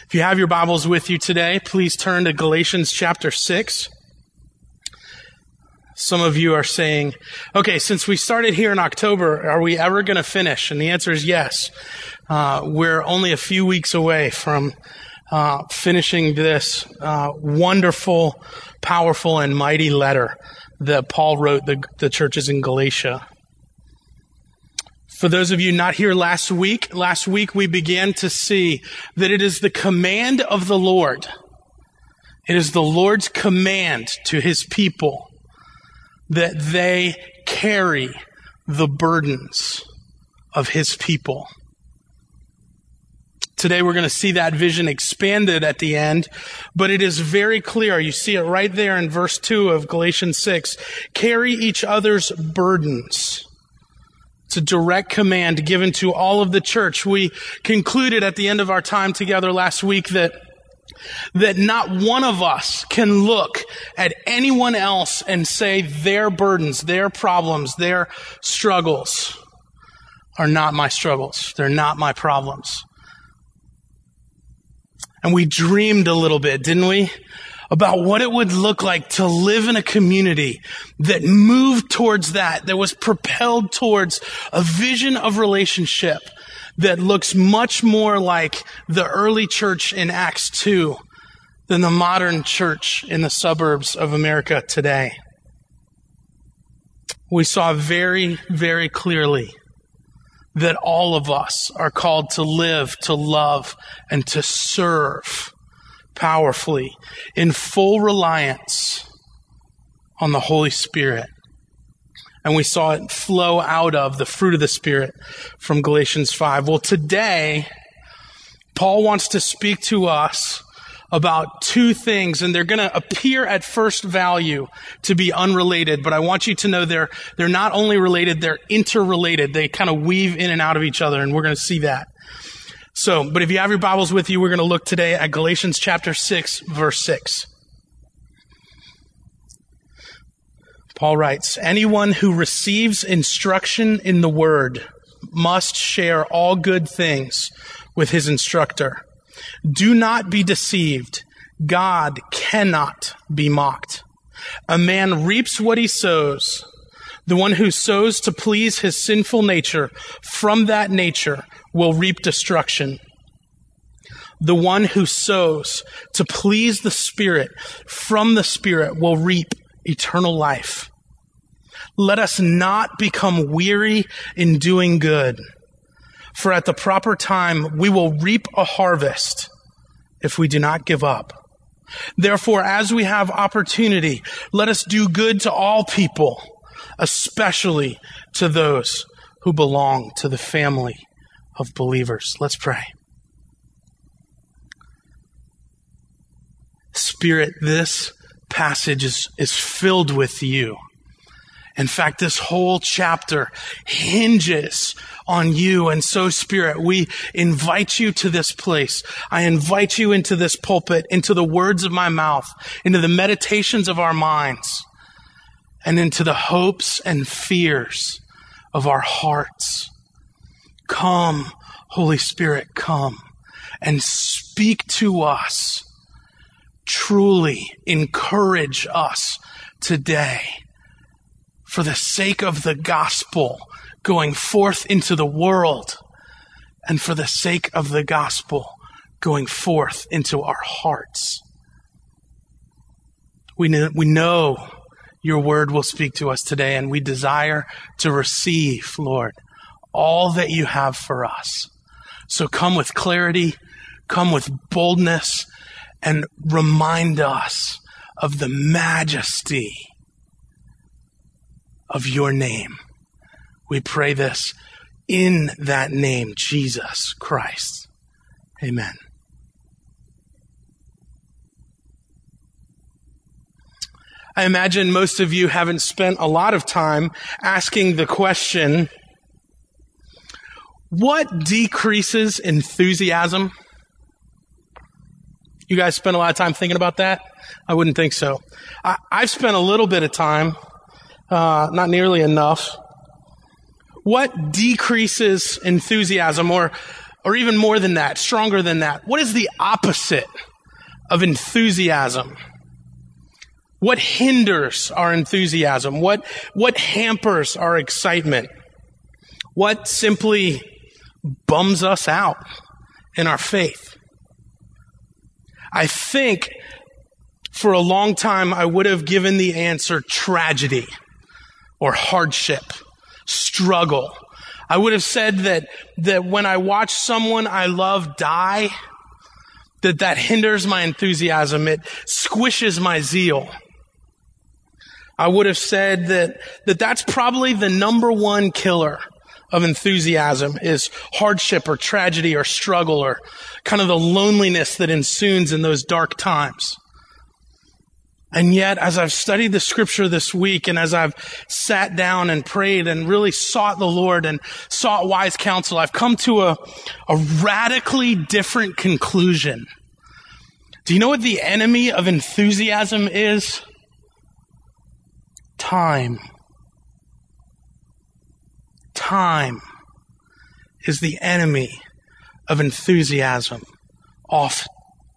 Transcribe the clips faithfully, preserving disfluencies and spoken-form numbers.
If you have your Bibles with you today, please turn to Galatians chapter six. Some of you are saying, okay, since we started here in October, are we ever going to finish? And the answer is yes. Uh, we're only a few weeks away from uh, finishing this uh, wonderful, powerful, and mighty letter that Paul wrote the, the churches in Galatia. For those of you not here last week, last week we began to see that it is the command of the Lord. It is the Lord's command to his people that they carry the burdens of his people. Today we're going to see that vision expanded at the end, but it is very clear. You see it right there in verse two of Galatians six. Carry each other's burdens. It's a direct command given to all of the church. We concluded at the end of our time together last week that that not one of us can look at anyone else and say their burdens, their problems, their struggles are not my struggles. They're not my problems. And we dreamed a little bit, didn't we? About what it would look like to live in a community that moved towards that, that was propelled towards a vision of relationship that looks much more like the early church in Acts two than the modern church in the suburbs of America today. We saw very, very clearly that all of us are called to live, to love, and to serve powerfully in full reliance on the Holy Spirit. And we saw it flow out of the fruit of the Spirit from Galatians five. Well, today, Paul wants to speak to us about two things, and they're going to appear at first value to be unrelated, but I want you to know they're they're not only related, they're interrelated. They kind of weave in and out of each other, and we're going to see that. So, but if you have your Bibles with you, we're going to look today at Galatians chapter six, verse six. Paul writes, anyone who receives instruction in the word must share all good things with his instructor. Do not be deceived. God cannot be mocked. A man reaps what he sows. The one who sows to please his sinful nature, from that nature will reap destruction. The one who sows to please the Spirit, from the Spirit will reap eternal life. Let us not become weary in doing good, for at the proper time we will reap a harvest if we do not give up. Therefore, as we have opportunity, let us do good to all people, especially to those who belong to the family of believers. Let's pray. Spirit, this passage is, is filled with you. In fact, this whole chapter hinges on you. And so, Spirit, we invite you to this place. I invite you into this pulpit, into the words of my mouth, into the meditations of our minds, and into the hopes and fears of our hearts. Come, Holy Spirit, come and speak to us. Truly encourage us today for the sake of the gospel going forth into the world, and for the sake of the gospel going forth into our hearts. We know, we know your word will speak to us today, and we desire to receive, Lord, all that you have for us. So come with clarity, come with boldness, and remind us of the majesty of your name. We pray this in that name, Jesus Christ. Amen. I imagine most of you haven't spent a lot of time asking the question, what decreases enthusiasm? You guys spend a lot of time thinking about that? I wouldn't think so. I, I've spent a little bit of time, uh, not nearly enough. What decreases enthusiasm? Or Or even more than that, stronger than that. What is the opposite of enthusiasm? What hinders our enthusiasm? What, what hampers our excitement? What simply bums us out in our faith? I think for a long time I would have given the answer tragedy or hardship, struggle. I would have said that, that when I watch someone I love die, that that hinders my enthusiasm. It squishes my zeal. I would have said that, that that's probably the number one killer of enthusiasm is hardship or tragedy or struggle or kind of the loneliness that ensues in those dark times. And yet, as I've studied the scripture this week and as I've sat down and prayed and really sought the Lord and sought wise counsel, I've come to a, a radically different conclusion. Do you know what the enemy of enthusiasm is? Time. Time is the enemy of enthusiasm often.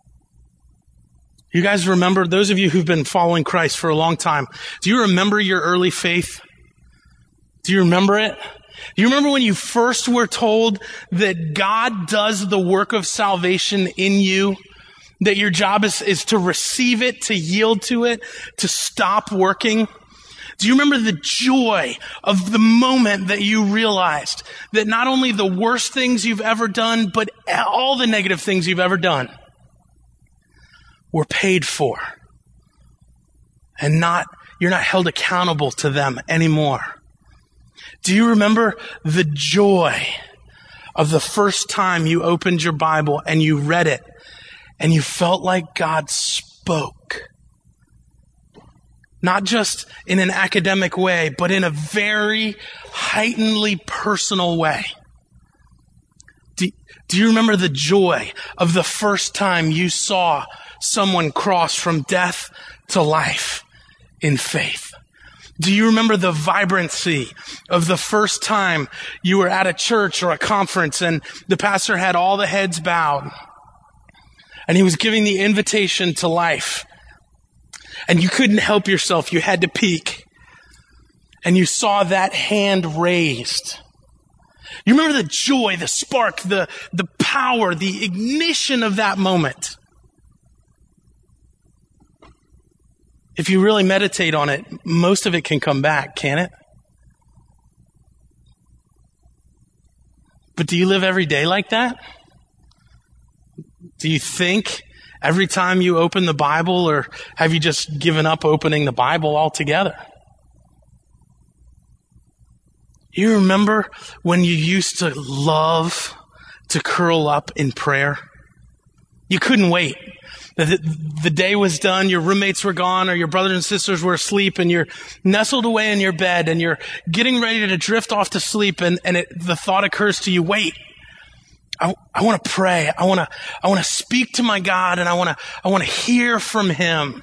You guys remember, those of you who've been following Christ for a long time, do you remember your early faith? Do you remember it? Do you remember when you first were told that God does the work of salvation in you? That your job is, is to receive it, to yield to it, to stop working? Do you remember the joy of the moment that you realized that not only the worst things you've ever done, but all the negative things you've ever done were paid for, and not, you're not held accountable to them anymore? Do you remember the joy of the first time you opened your Bible and you read it and you felt like God spoke? Not just in an academic way, but in a very heightenedly personal way. Do, do you remember the joy of the first time you saw someone cross from death to life in faith? Do you remember the vibrancy of the first time you were at a church or a conference and the pastor had all the heads bowed and he was giving the invitation to life? And you couldn't help yourself. You had to peek. And you saw that hand raised. You remember the joy, the spark, the, the power, the ignition of that moment. If you really meditate on it, most of it can come back, can't it? But do you live every day like that? Do you think every time you open the Bible, or have you just given up opening the Bible altogether? You remember when you used to love to curl up in prayer? You couldn't wait. The, the day was done, your roommates were gone, or your brothers and sisters were asleep, and you're nestled away in your bed, and you're getting ready to drift off to sleep, and, and it, the thought occurs to you, wait, I, I want to pray. I want to, I want to speak to my God, and I want to, I want to hear from Him.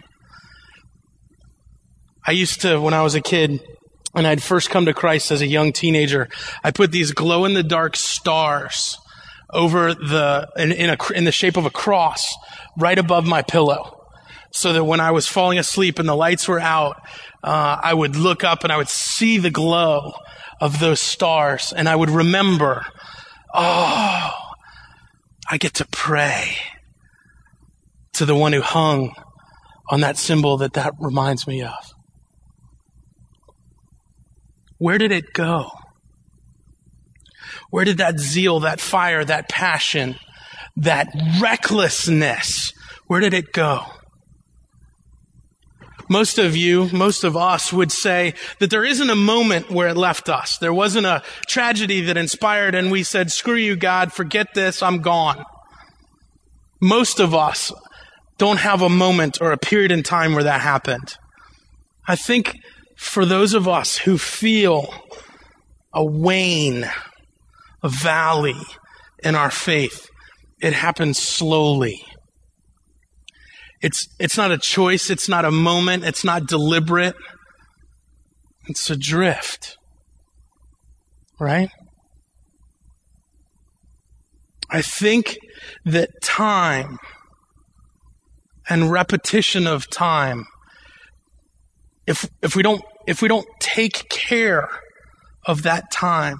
I used to, when I was a kid, and I'd first come to Christ as a young teenager, I put these glow-in-the-dark stars over the, in, in, a, in the shape of a cross right above my pillow, so that when I was falling asleep and the lights were out, uh, I would look up and I would see the glow of those stars, and I would remember, oh, I get to pray to the one who hung on that symbol that that reminds me of. Where did it go? Where did that zeal, that fire, that passion, that recklessness, where did it go? Most of you, most of us would say that there isn't a moment where it left us. There wasn't a tragedy that inspired and we said, screw you, God, forget this, I'm gone. Most of us don't have a moment or a period in time where that happened. I think for those of us who feel a wane, a valley in our faith, it happens slowly. It's, it's not a choice. It's not a moment. It's not deliberate. It's a drift. Right? I think that time and repetition of time, if if we don't if we don't take care of that time,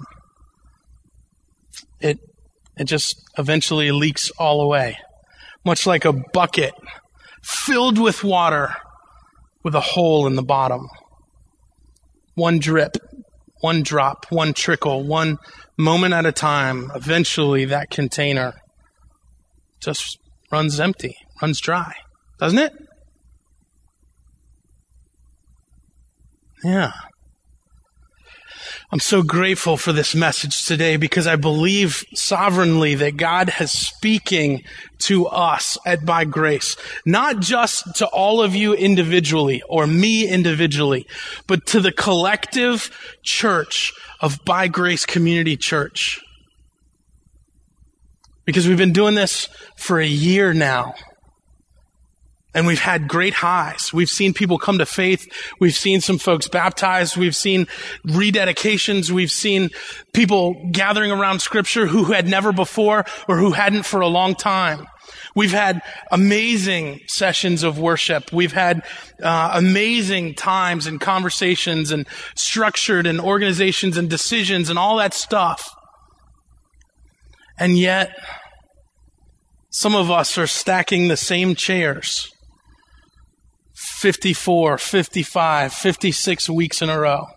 it it just eventually leaks all away. Much like a bucket filled with water with a hole in the bottom. One drip, one drop, one trickle, one moment at a time, eventually that container just runs empty, runs dry, doesn't it? Yeah. I'm so grateful for this message today because I believe sovereignly that God is speaking to us at By Grace, not just to all of you individually or me individually, but to the collective church of By Grace Community Church. Because we've been doing this for a year now. And we've had great highs. We've seen people come to faith. We've seen some folks baptized. We've seen rededications. We've seen people gathering around Scripture who had never before or who hadn't for a long time. We've had amazing sessions of worship. We've had uh, amazing times and conversations and structured and organizations and decisions and all that stuff. And yet, some of us are stacking the same chairs. fifty-four, fifty-five, fifty-six weeks in a row.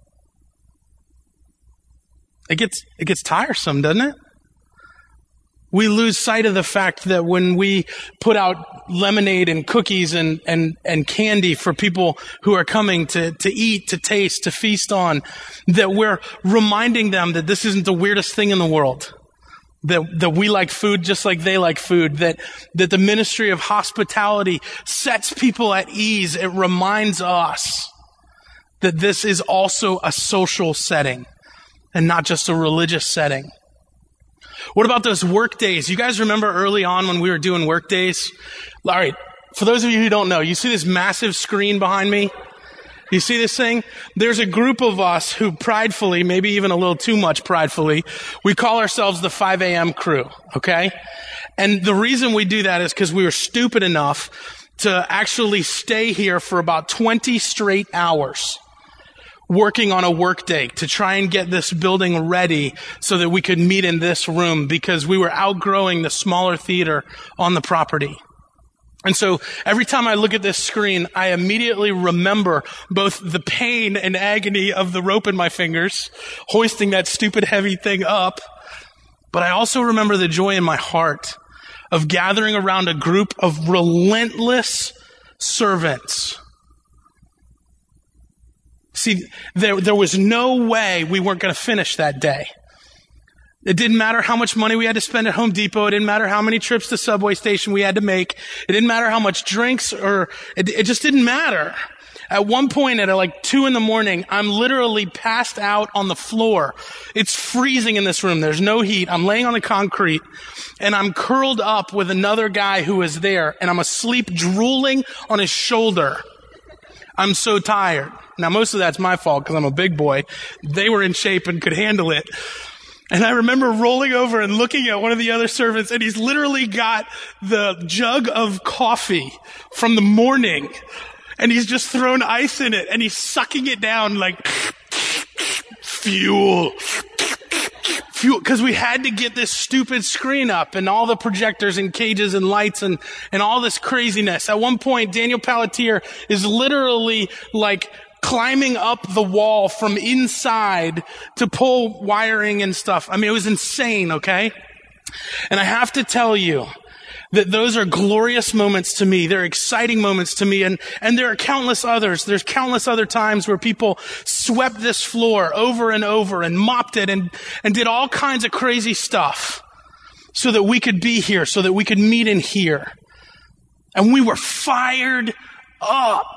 It gets, it gets tiresome, doesn't it? We lose sight of the fact that when we put out lemonade and cookies and, and, and candy for people who are coming to, to eat, to taste, to feast on, that we're reminding them that this isn't the weirdest thing in the world. That, that we like food just like they like food, that, that the ministry of hospitality sets people at ease. It reminds us that this is also a social setting and not just a religious setting. What about those work days? You guys remember early on when we were doing work days? All right, for those of you who don't know, you see this massive screen behind me? You see this thing? There's a group of us who pridefully, maybe even a little too much pridefully, we call ourselves the five a.m. crew, okay? And the reason we do that is because we were stupid enough to actually stay here for about twenty straight hours working on a work day to try and get this building ready so that we could meet in this room because we were outgrowing the smaller theater on the property. And so every time I look at this screen, I immediately remember both the pain and agony of the rope in my fingers, hoisting that stupid heavy thing up, but I also remember the joy in my heart of gathering around a group of relentless servants. See, there, there was no way we weren't going to finish that day. It didn't matter how much money we had to spend at Home Depot. It didn't matter how many trips to Subway station we had to make. It didn't matter how much drinks or, it, it just didn't matter. At one point at like two in the morning, I'm literally passed out on the floor. It's freezing in this room. There's no heat. I'm laying on the concrete and I'm curled up with another guy who is there and I'm asleep drooling on his shoulder. I'm so tired. Now, most of that's my fault because I'm a big boy. They were in shape and could handle it. And I remember rolling over and looking at one of the other servants, and he's literally got the jug of coffee from the morning, and he's just thrown ice in it, and he's sucking it down like fuel. Fuel, because we had to get this stupid screen up, and all the projectors and cages and lights and, and all this craziness. At one point, Daniel Pelletier is literally like climbing up the wall from inside to pull wiring and stuff. I mean, it was insane, okay? And I have to tell you that those are glorious moments to me. They're exciting moments to me. And, and there are countless others. There's countless other times where people swept this floor over and over and mopped it and, and did all kinds of crazy stuff so that we could be here, so that we could meet in here. And we were fired up.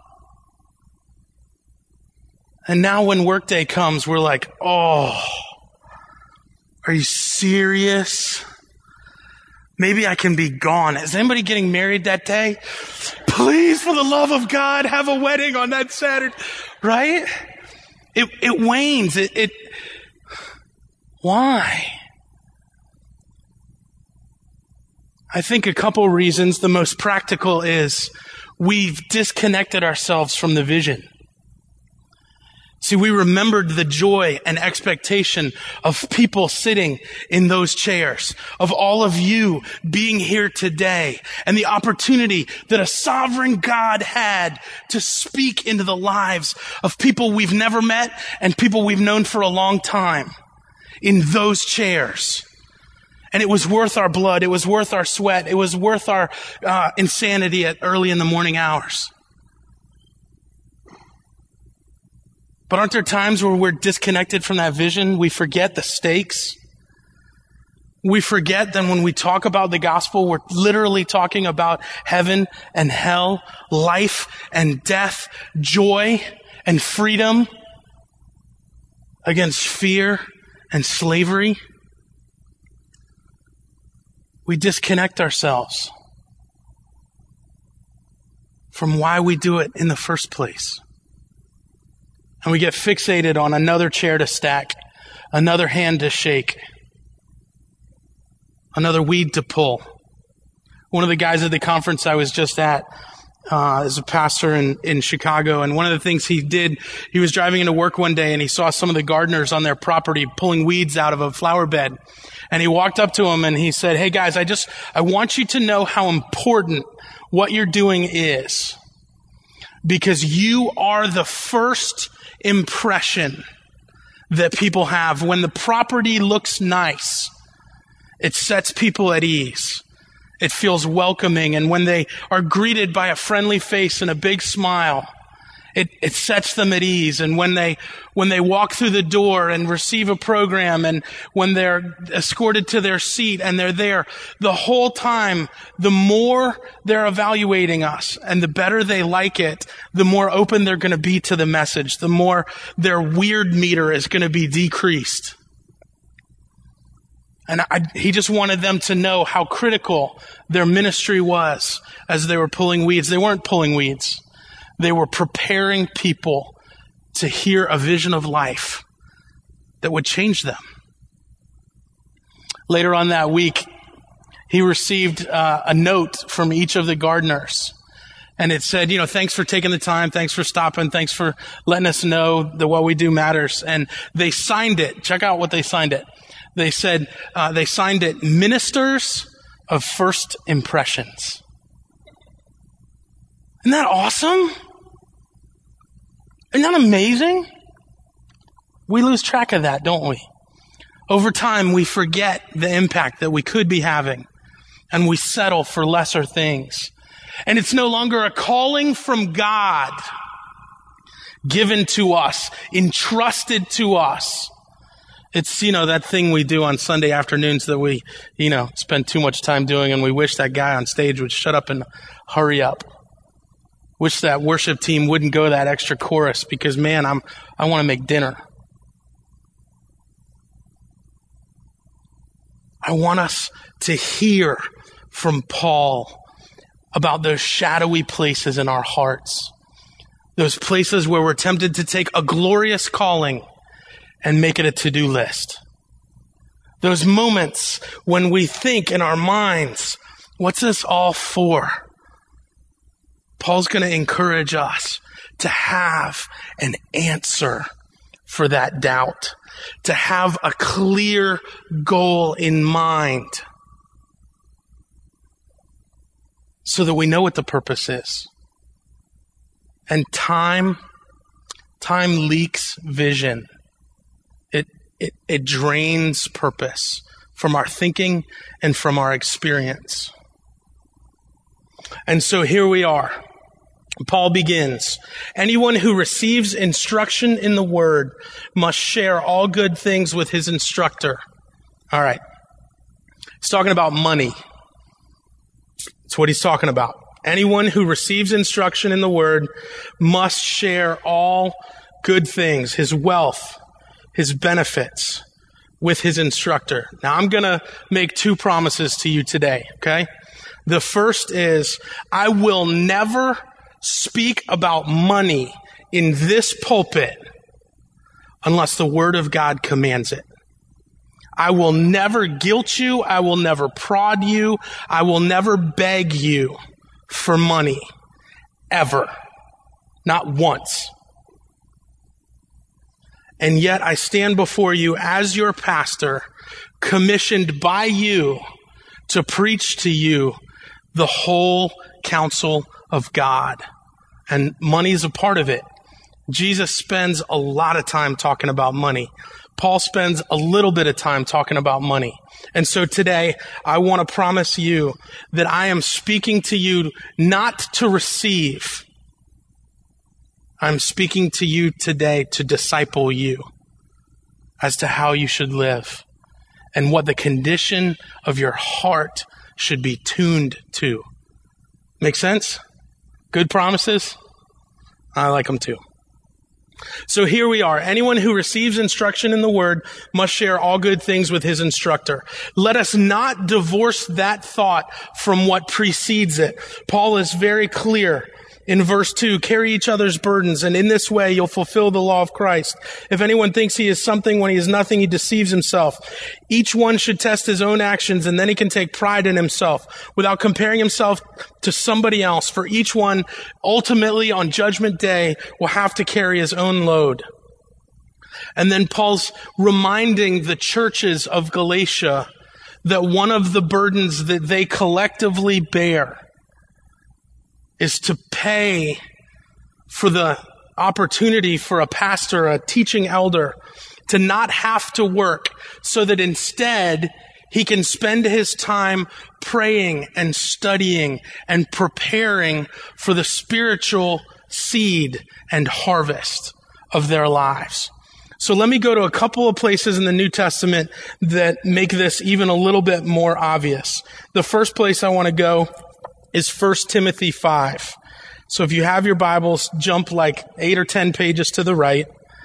And now when workday comes, we're like, oh, are you serious? Maybe I can be gone. Is anybody getting married that day? Please, for the love of God, have a wedding on that Saturday, right? It it wanes. It, it why? I think a couple reasons. The most practical is we've disconnected ourselves from the vision. See, we remembered the joy and expectation of people sitting in those chairs, of all of you being here today, and the opportunity that a sovereign God had to speak into the lives of people we've never met and people we've known for a long time in those chairs. And it was worth our blood. It was worth our sweat. It was worth our uh, insanity at early in the morning hours. But aren't there times where we're disconnected from that vision? We forget the stakes. We forget that when we talk about the gospel, we're literally talking about heaven and hell, life and death, joy and freedom against fear and slavery. We disconnect ourselves from why we do it in the first place. And we get fixated on another chair to stack, another hand to shake, another weed to pull. One of the guys at the conference I was just at uh, is a pastor in, in Chicago, and one of the things he did, he was driving into work one day and he saw some of the gardeners on their property pulling weeds out of a flower bed. And he walked up to them and he said, "Hey guys, I just, I want you to know how important what you're doing is, because you are the first impression that people have. When the property looks nice, it sets people at ease. It feels welcoming. And when they are greeted by a friendly face and a big smile, it, it sets them at ease. And when they, when they walk through the door and receive a program, and when they're escorted to their seat and they're there, the whole time, the more they're evaluating us and the better they like it, the more open they're going to be to the message, the more their weird meter is going to be decreased." And I, he just wanted them to know how critical their ministry was as they were pulling weeds. They weren't pulling weeds. They were preparing people to hear a vision of life that would change them. Later on that week, he received uh, a note from each of the gardeners. And it said, you know, "Thanks for taking the time. Thanks for stopping. Thanks for letting us know that what we do matters." And they signed it. Check out what they signed it. They said, uh, they signed it, "Ministers of First Impressions." Isn't that awesome? Isn't that amazing? We lose track of that, don't we? Over time, we forget the impact that we could be having, and we settle for lesser things. And it's no longer a calling from God given to us, entrusted to us. It's, you know, that thing we do on Sunday afternoons that we, you know, spend too much time doing, and we wish that guy on stage would shut up and hurry up. Wish that worship team wouldn't go that extra chorus because, man, I'm, I want to make dinner. I want us to hear from Paul about those shadowy places in our hearts. Those places where we're tempted to take a glorious calling and make it a to-do list. Those moments when we think in our minds, what's this all for? Paul's going to encourage us to have an answer for that doubt, to have a clear goal in mind so that we know what the purpose is. And time, time leaks vision. It, it, it drains purpose from our thinking and from our experience. And so here we are. Paul begins, "Anyone who receives instruction in the word must share all good things with his instructor." All right. He's talking about money. That's what he's talking about. Anyone who receives instruction in the word must share all good things, his wealth, his benefits, with his instructor. Now, I'm going to make two promises to you today, okay? The first is, I will never speak about money in this pulpit unless the Word of God commands it. I will never guilt you. I will never prod you. I will never beg you for money. Ever. Not once. And yet I stand before you as your pastor, commissioned by you to preach to you the whole counsel of God. And money is a part of it. Jesus spends a lot of time talking about money. Paul spends a little bit of time talking about money. And so today, I want to promise you that I am speaking to you not to receive. I'm speaking to you today to disciple you as to how you should live and what the condition of your heart should be tuned to. Make sense? Good promises? I like them too. So here we are. Anyone who receives instruction in the word must share all good things with his instructor. Let us not divorce that thought from what precedes it. Paul is very clear in verse two, carry each other's burdens, and in this way you'll fulfill the law of Christ. If anyone thinks he is something when he is nothing, he deceives himself. Each one should test his own actions, and then he can take pride in himself without comparing himself to somebody else. For each one, ultimately on Judgment Day, will have to carry his own load. And then Paul's reminding the churches of Galatia that one of the burdens that they collectively bear is to pay for the opportunity for a pastor, a teaching elder, to not have to work so that instead he can spend his time praying and studying and preparing for the spiritual seed and harvest of their lives. So let me go to a couple of places in the New Testament that make this even a little bit more obvious. The first place I want to go is First Timothy five. So if you have your Bibles, jump like eight or ten pages to the right,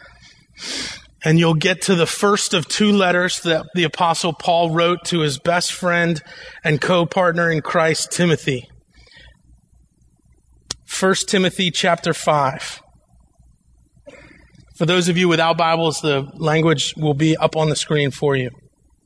and you'll get to the first of two letters that the Apostle Paul wrote to his best friend and co-partner in Christ, Timothy. First Timothy chapter five. For those of you without Bibles, the language will be up on the screen for you.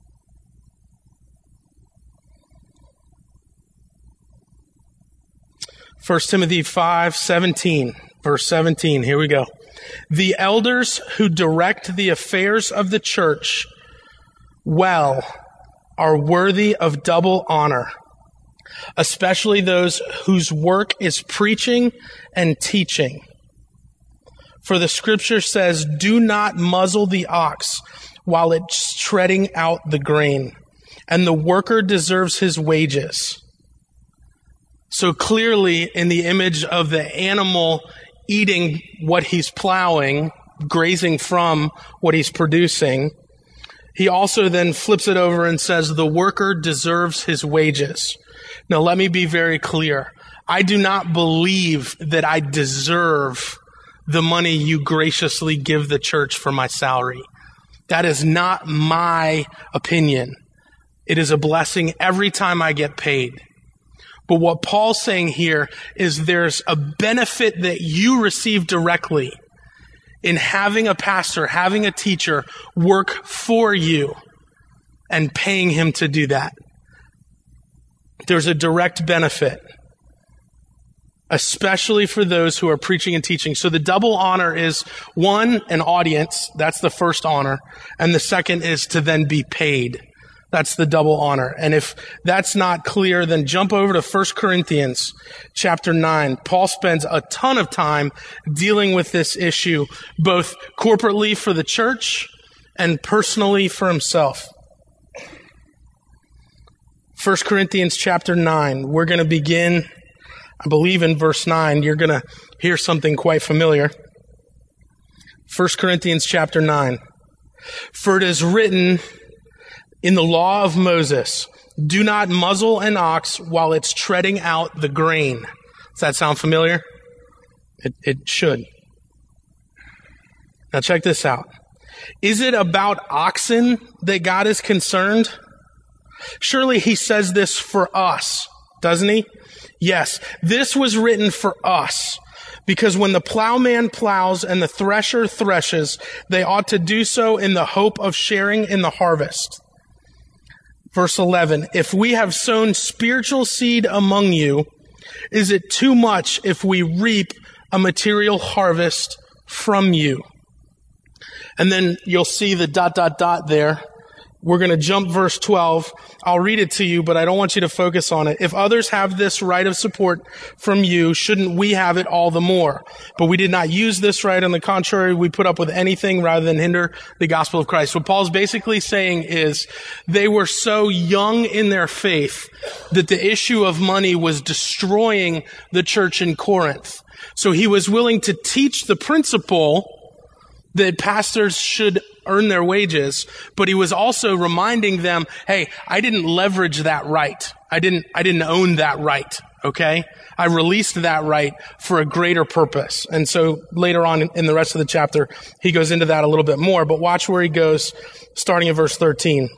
First Timothy five seventeen, verse seventeen. Here we go. The elders who direct the affairs of the church well are worthy of double honor, especially those whose work is preaching and teaching. For the scripture says, do not muzzle the ox while it's treading out the grain, and the worker deserves his wages. So clearly, in the image of the animal eating what he's plowing, grazing from what he's producing, he also then flips it over and says, the worker deserves his wages. Now, let me be very clear. I do not believe that I deserve the money you graciously give the church for my salary. That is not my opinion. It is a blessing every time I get paid. But what Paul's saying here is there's a benefit that you receive directly in having a pastor, having a teacher work for you and paying him to do that. There's a direct benefit, especially for those who are preaching and teaching. So the double honor is, one, an audience. That's the first honor. And the second is to then be paid. That's the double honor. And if that's not clear, then jump over to First Corinthians chapter nine. Paul spends a ton of time dealing with this issue, both corporately for the church and personally for himself. First Corinthians chapter nine. We're going to begin, I believe, in verse nine. You're going to hear something quite familiar. First Corinthians chapter nine. For it is written in the law of Moses, do not muzzle an ox while it's treading out the grain. Does that sound familiar? It, it should. Now check this out. Is it about oxen that God is concerned? Surely he says this for us, doesn't he? Yes, this was written for us, because when the plowman plows and the thresher threshes, they ought to do so in the hope of sharing in the harvest. Verse eleven, if we have sown spiritual seed among you, is it too much if we reap a material harvest from you? And then you'll see the dot, dot, dot there. We're going to jump verse twelve. I'll read it to you, but I don't want you to focus on it. If others have this right of support from you, shouldn't we have it all the more? But we did not use this right. On the contrary, we put up with anything rather than hinder the gospel of Christ. What Paul's basically saying is they were so young in their faith that the issue of money was destroying the church in Corinth. So he was willing to teach the principle that pastors should earn their wages, but he was also reminding them, hey, I didn't leverage that right. I didn't, I didn't own that right. Okay. I released that right for a greater purpose. And so later on in the rest of the chapter, he goes into that a little bit more, but watch where he goes starting at verse thirteen.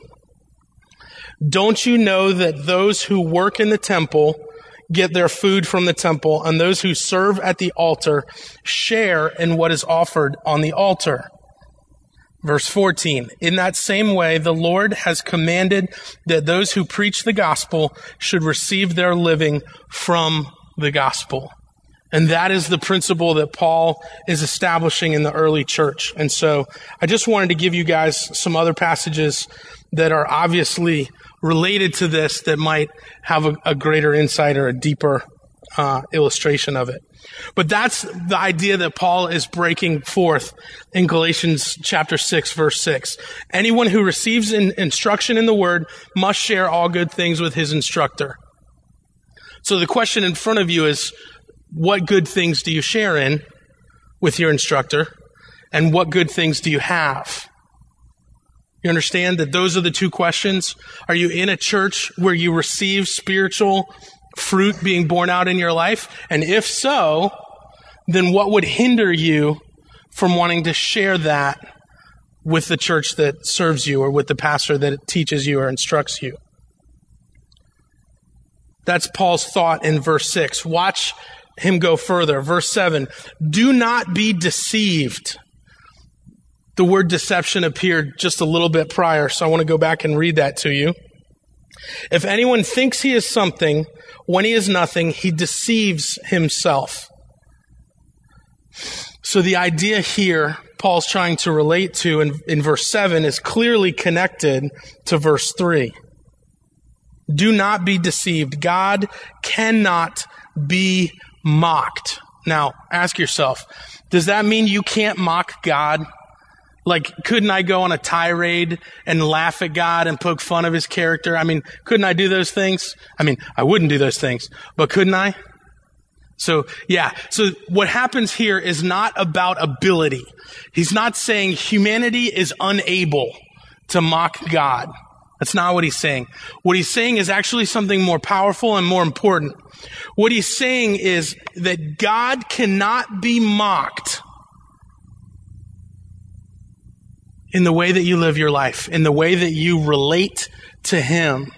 Don't you know that those who work in the temple get their food from the temple, and those who serve at the altar share in what is offered on the altar? Verse fourteen, in that same way, the Lord has commanded that those who preach the gospel should receive their living from the gospel. And that is the principle that Paul is establishing in the early church. And so I just wanted to give you guys some other passages that are obviously related to this that might have a, a greater insight or a deeper uh, illustration of it. But that's the idea that Paul is breaking forth in Galatians chapter six, verse six. Anyone who receives in, instruction in the word must share all good things with his instructor. So the question in front of you is, what good things do you share in with your instructor? And what good things do you have? You understand that those are the two questions? Are you in a church where you receive spiritual fruit being born out in your life? And if so, then what would hinder you from wanting to share that with the church that serves you or with the pastor that teaches you or instructs you? That's Paul's thought in verse six. Watch him go further. Verse seven, do not be deceived. The word deception appeared just a little bit prior, so I want to go back and read that to you. If anyone thinks he is something when he is nothing, he deceives himself. So the idea here Paul's trying to relate to in, in verse seven is clearly connected to verse three. Do not be deceived. God cannot be mocked. Now, ask yourself, does that mean you can't mock God? Like, couldn't I go on a tirade and laugh at God and poke fun of his character? I mean, couldn't I do those things? I mean, I wouldn't do those things, but couldn't I? So, yeah. So what happens here is not about ability. He's not saying humanity is unable to mock God. That's not what he's saying. What he's saying is actually something more powerful and more important. What he's saying is that God cannot be mocked in the way that you live your life, in the way that you relate to him.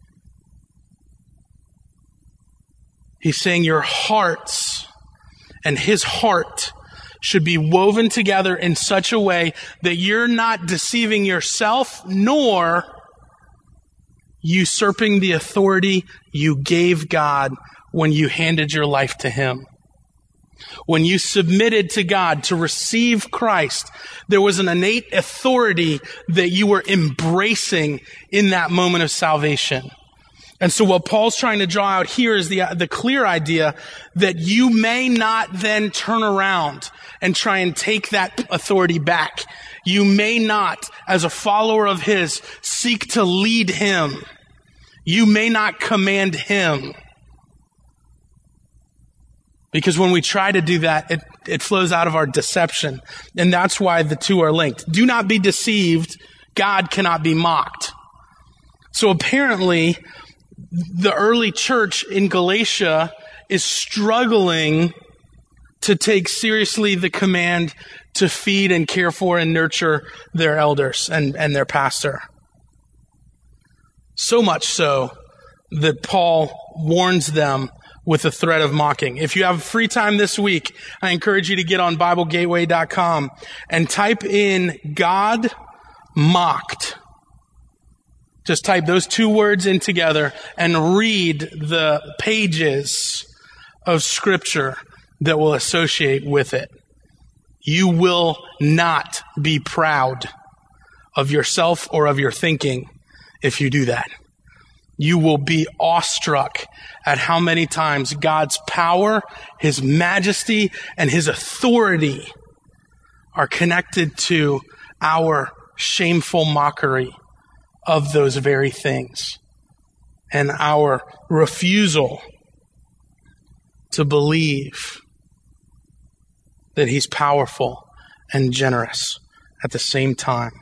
He's saying your hearts and his heart should be woven together in such a way that you're not deceiving yourself nor usurping the authority you gave God when you handed your life to him. When you submitted to God to receive Christ, there was an innate authority that you were embracing in that moment of salvation. And so what Paul's trying to draw out here is the, the clear idea that you may not then turn around and try and take that authority back. You may not, as a follower of his, seek to lead him. You may not command him. Because when we try to do that, it, it flows out of our deception. And that's why the two are linked. Do not be deceived. God cannot be mocked. So apparently, the early church in Galatia is struggling to take seriously the command to feed and care for and nurture their elders and, and their pastor. So much so that Paul warns them with the threat of mocking. If you have free time this week, I encourage you to get on Bible Gateway dot com and type in God mocked. Just type those two words in together and read the pages of Scripture that will associate with it. You will not be proud of yourself or of your thinking if you do that. You will be awestruck at how many times God's power, His majesty, and His authority are connected to our shameful mockery of those very things and our refusal to believe that He's powerful and generous at the same time.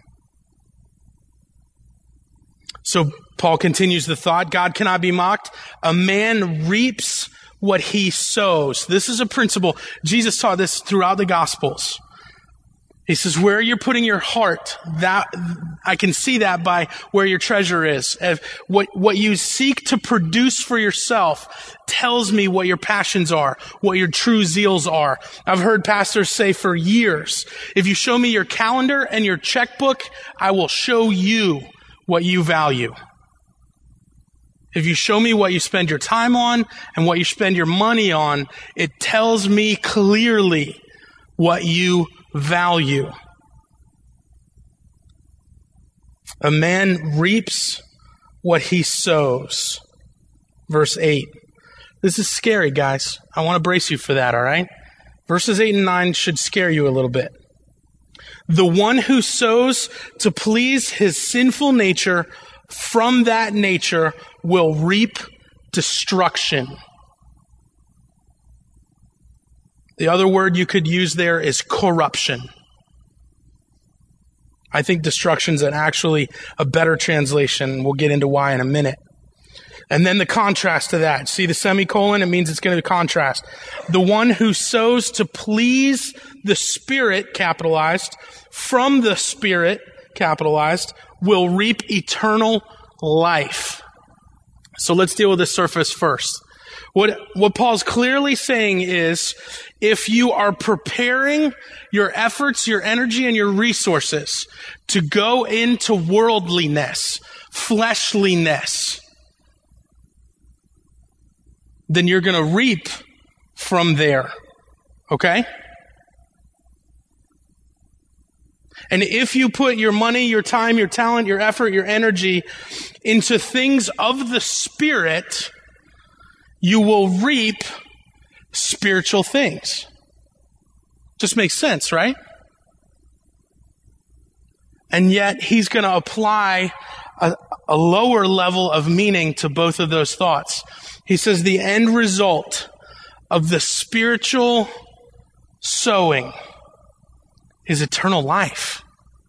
So Paul continues the thought, God cannot be mocked. A man reaps what he sows. This is a principle. Jesus taught this throughout the Gospels. He says, where you're putting your heart, that I can see that by where your treasure is. If what, what you seek to produce for yourself tells me what your passions are, what your true zeals are. I've heard pastors say for years, if you show me your calendar and your checkbook, I will show you what you value. If you show me what you spend your time on and what you spend your money on, it tells me clearly what you value. A man reaps what he sows. Verse eight. This is scary, guys. I want to brace you for that, all right? Verses eight and nine should scare you a little bit. The one who sows to please his sinful nature, from that nature will reap destruction. The other word you could use there is corruption. I think destruction is actually a better translation. We'll get into why in a minute. And then the contrast to that. See the semicolon? It means it's going to contrast. The one who sows to please the Spirit, capitalized, from the Spirit, capitalized, will reap eternal life. So let's deal with the surface first. What, what Paul's clearly saying is, if you are preparing your efforts, your energy, and your resources to go into worldliness, fleshliness, then you're going to reap from there. Okay? And if you put your money, your time, your talent, your effort, your energy into things of the Spirit, you will reap spiritual things. Just makes sense, right? And yet, he's going to apply a, a lower level of meaning to both of those thoughts. He says the end result of the spiritual sowing is eternal life.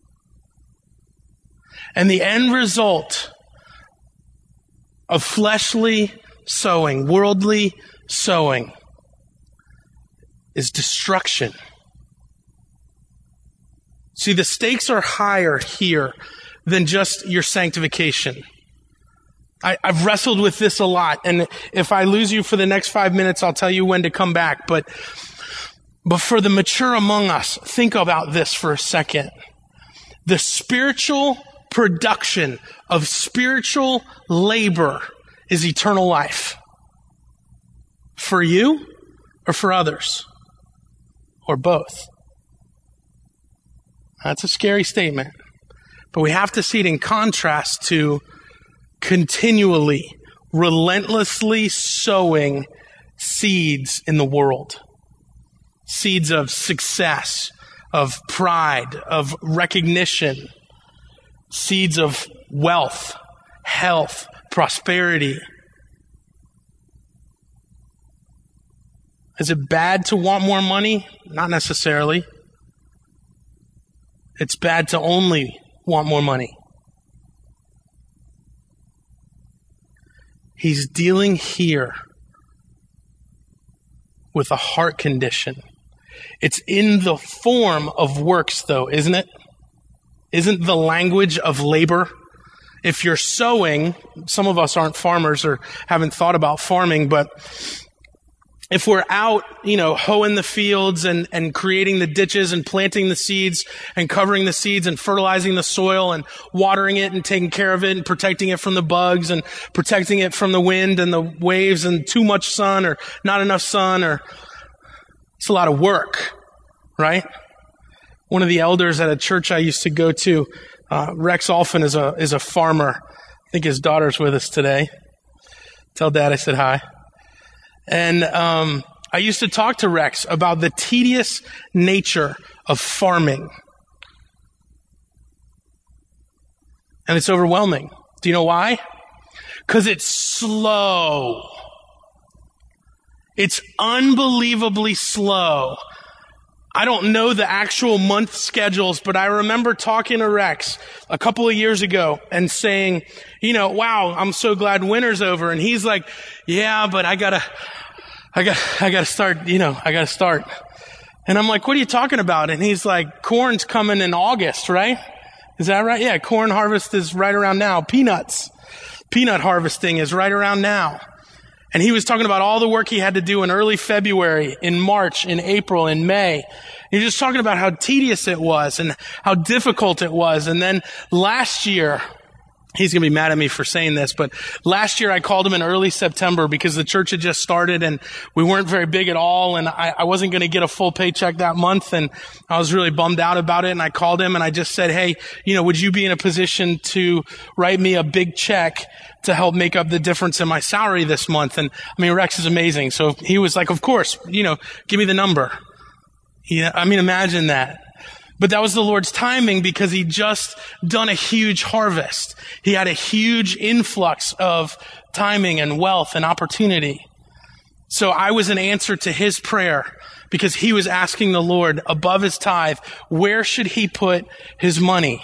And the end result of fleshly sowing, worldly sowing, is destruction. See, the stakes are higher here than just your sanctification. I, I've wrestled with this a lot, and if I lose you for the next five minutes, I'll tell you when to come back. But, but for the mature among us, think about this for a second. The spiritual production of spiritual labor is eternal life. For you or for others? Or both? That's a scary statement. But we have to see it in contrast to continually, relentlessly sowing seeds in the world. Seeds of success, of pride, of recognition. Seeds of wealth, health, prosperity. Is it bad to want more money? Not necessarily. It's bad to only want more money. He's dealing here with a heart condition. It's in the form of works, though, isn't it? Isn't the language of labor? If you're sowing, some of us aren't farmers or haven't thought about farming, but if we're out, you know, hoeing the fields and, and creating the ditches and planting the seeds and covering the seeds and fertilizing the soil and watering it and taking care of it and protecting it from the bugs and protecting it from the wind and the waves and too much sun or not enough sun, or it's a lot of work, right? One of the elders at a church I used to go to, uh, Rex Alphen is a, is a farmer. I think his daughter's with us today. Tell Dad I said hi. And um, I used to talk to Rex about the tedious nature of farming. And it's overwhelming. Do you know why? Because it's slow. It's unbelievably slow. I don't know the actual month schedules, but I remember talking to Rex a couple of years ago and saying, you know, wow, I'm so glad winter's over. And he's like, yeah, but I gotta, I got, I gotta start, you know, I gotta start. And I'm like, what are you talking about? And he's like, corn's coming in August, right? Is that right? Yeah, corn harvest is right around now. Peanuts, peanut harvesting is right around now. And he was talking about all the work he had to do in early February, in March, in April, in May. He was just talking about how tedious it was and how difficult it was. And then last year, he's going to be mad at me for saying this, but last year I called him in early September because the church had just started and we weren't very big at all, and I, I wasn't going to get a full paycheck that month, and I was really bummed out about it. And I called him and I just said, hey, you know, would you be in a position to write me a big check to help make up the difference in my salary this month? And I mean, Rex is amazing. So he was like, of course, you know, give me the number. Yeah, I mean, imagine that. But that was the Lord's timing because he'd just done a huge harvest. He had a huge influx of timing and wealth and opportunity. So I was an answer to his prayer because he was asking the Lord above his tithe, where should he put his money?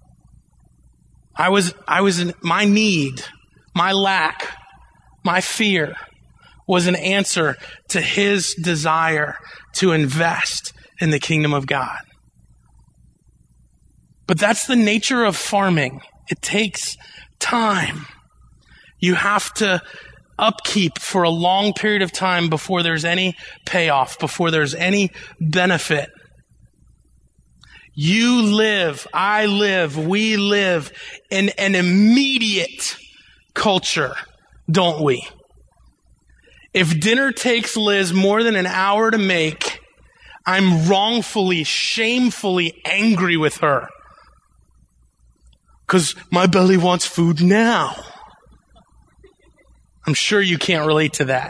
I was, I was in my need, my lack, my fear was an answer to his desire to invest in the kingdom of God. But that's the nature of farming. It takes time. You have to upkeep for a long period of time before there's any payoff, before there's any benefit. You live, I live, we live in an immediate culture, don't we? If dinner takes Liz more than an hour to make, I'm wrongfully, shamefully angry with her. Because my belly wants food now. I'm sure you can't relate to that.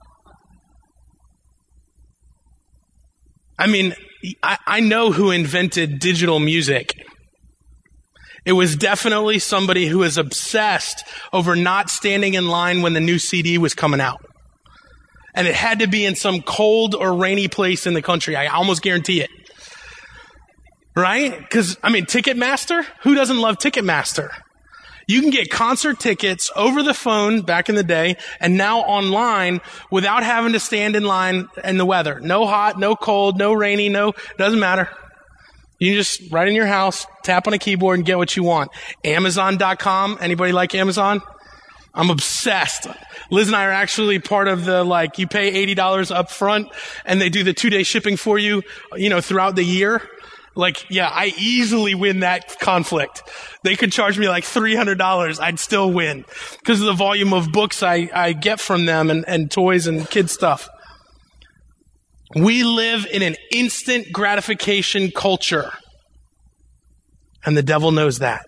I mean, I, I know who invented digital music. It was definitely somebody who was obsessed over not standing in line when the new C D was coming out. And it had to be in some cold or rainy place in the country. I almost guarantee it. Right? Because, I mean, Ticketmaster? Who doesn't love Ticketmaster? You can get concert tickets over the phone back in the day and now online without having to stand in line in the weather. No hot, no cold, no rainy, no, doesn't matter. You can just, right in your house, tap on a keyboard and get what you want. Amazon dot com. Anybody like Amazon? I'm obsessed. Liz and I are actually part of the, like, you pay eighty dollars up front and they do the two-day shipping for you, you know, throughout the year. Like, yeah, I easily win that conflict. They could charge me like three hundred dollars. I'd still win because of the volume of books I, I get from them and, and toys and kid stuff. We live in an instant gratification culture. And the devil knows that.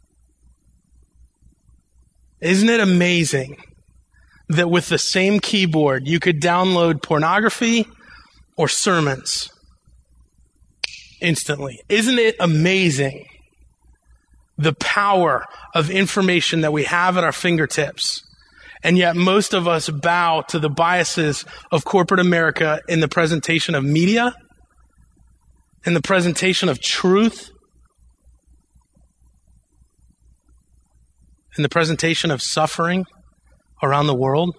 Isn't it amazing that with the same keyboard, you could download pornography or sermons instantly? Isn't it amazing the power of information that we have at our fingertips? And yet most of us bow to the biases of corporate America in the presentation of media, in the presentation of truth, in the presentation of suffering around the world.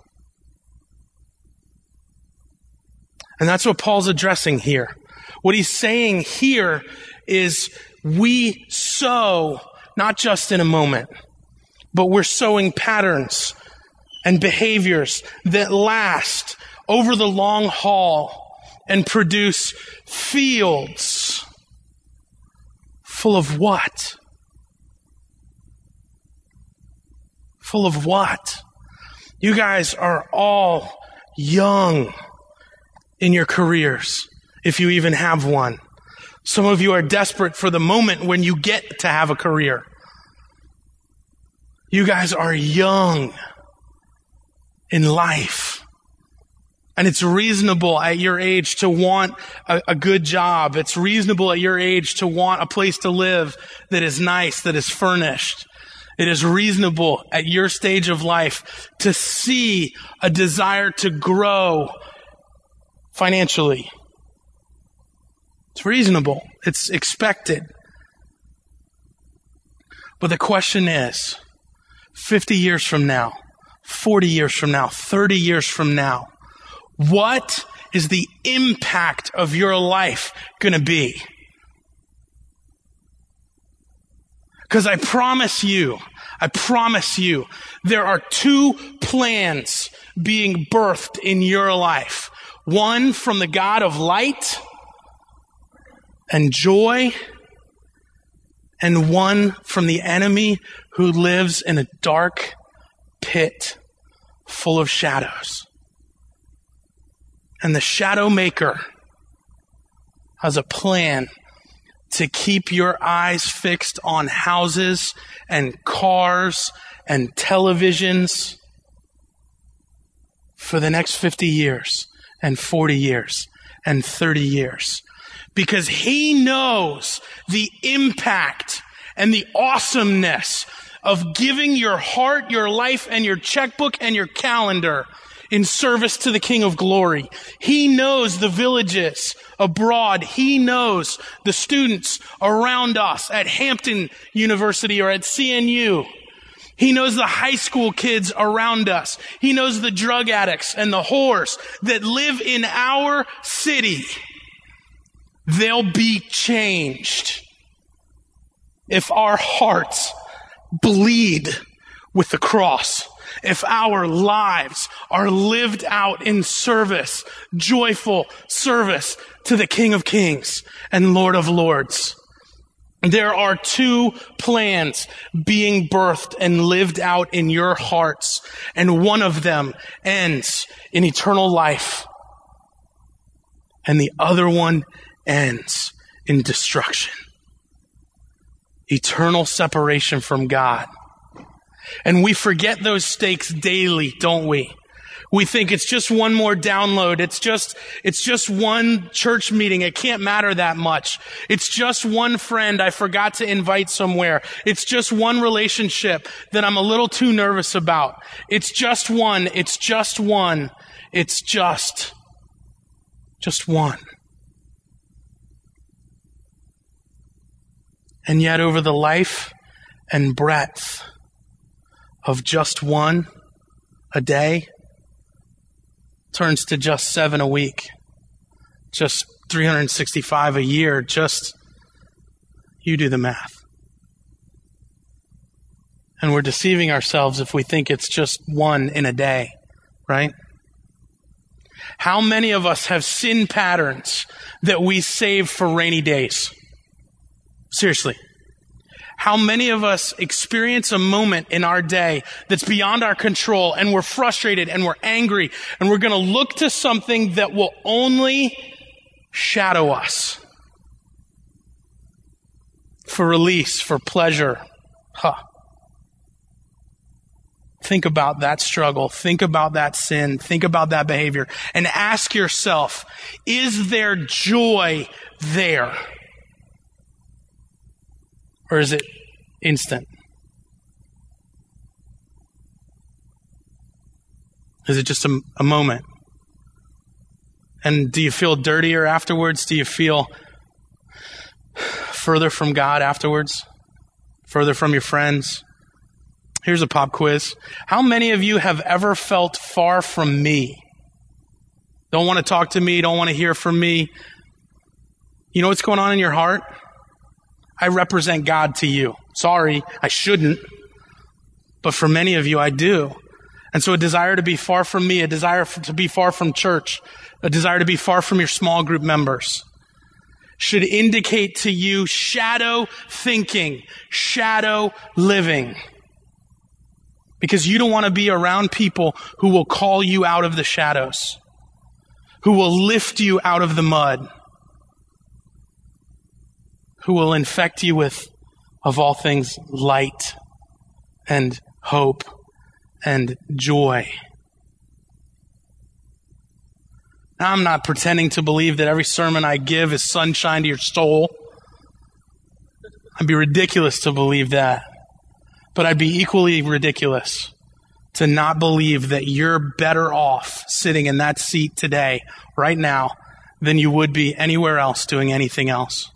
And that's what Paul's addressing here. What he's saying here is we sow not just in a moment, but we're sowing patterns and behaviors that last over the long haul and produce fields full of what? Full of what? You guys are all young in your careers, if you even have one. Some of you are desperate for the moment when you get to have a career. You guys are young in life. And it's reasonable at your age to want a, a good job. It's reasonable at your age to want a place to live that is nice, that is furnished. It is reasonable at your stage of life to see a desire to grow financially. It's reasonable. It's expected. But the question is, fifty years from now, forty years from now, thirty years from now, what is the impact of your life going to be? Because I promise you, I promise you, there are two plans being birthed in your life. One from the God of light and joy, and one from the enemy who lives in a dark pit full of shadows. And the shadow maker has a plan to keep your eyes fixed on houses and cars and televisions for the next fifty years and forty years and thirty years. Because he knows the impact and the awesomeness of giving your heart, your life, and your checkbook and your calendar in service to the King of Glory. He knows the villages abroad. He knows the students around us at Hampton University or at C N U. He knows the high school kids around us. He knows the drug addicts and the whores that live in our city. They'll be changed if our hearts bleed with the cross. If our lives are lived out in service, joyful service to the King of Kings and Lord of Lords. There are two plans being birthed and lived out in your hearts, and one of them ends in eternal life, and the other one ends in destruction. Eternal separation from God. And we forget those stakes daily, don't we? We think it's just one more download. It's just, it's just one church meeting. It can't matter that much. It's just one friend I forgot to invite somewhere. It's just one relationship that I'm a little too nervous about. It's just one. It's just one. It's just, just one. And yet over the life and breadth of just one a day turns to just seven a week, just three hundred sixty-five a year, just, you do the math. And we're deceiving ourselves if we think it's just one in a day, right? How many of us have sin patterns that we save for rainy days? Seriously. How many of us experience a moment in our day that's beyond our control, and we're frustrated and we're angry, and we're going to look to something that will only shadow us for release, for pleasure? Huh. Think about that struggle. Think about that sin. Think about that behavior. And ask yourself, is there joy there? Or is it instant? Is it just a, a moment? And do you feel dirtier afterwards? Do you feel further from God afterwards? Further from your friends? Here's a pop quiz. How many of you have ever felt far from me? Don't want to talk to me, don't want to hear from me. You know what's going on in your heart? I represent God to you. Sorry, I shouldn't. But for many of you, I do. And so a desire to be far from me, a desire to be far from church, a desire to be far from your small group members should indicate to you shadow thinking, shadow living. Because you don't want to be around people who will call you out of the shadows, who will lift you out of the mud, who will infect you with, of all things, light and hope and joy. Now, I'm not pretending to believe that every sermon I give is sunshine to your soul. I'd be ridiculous to believe that. But I'd be equally ridiculous to not believe that you're better off sitting in that seat today, right now, than you would be anywhere else doing anything else.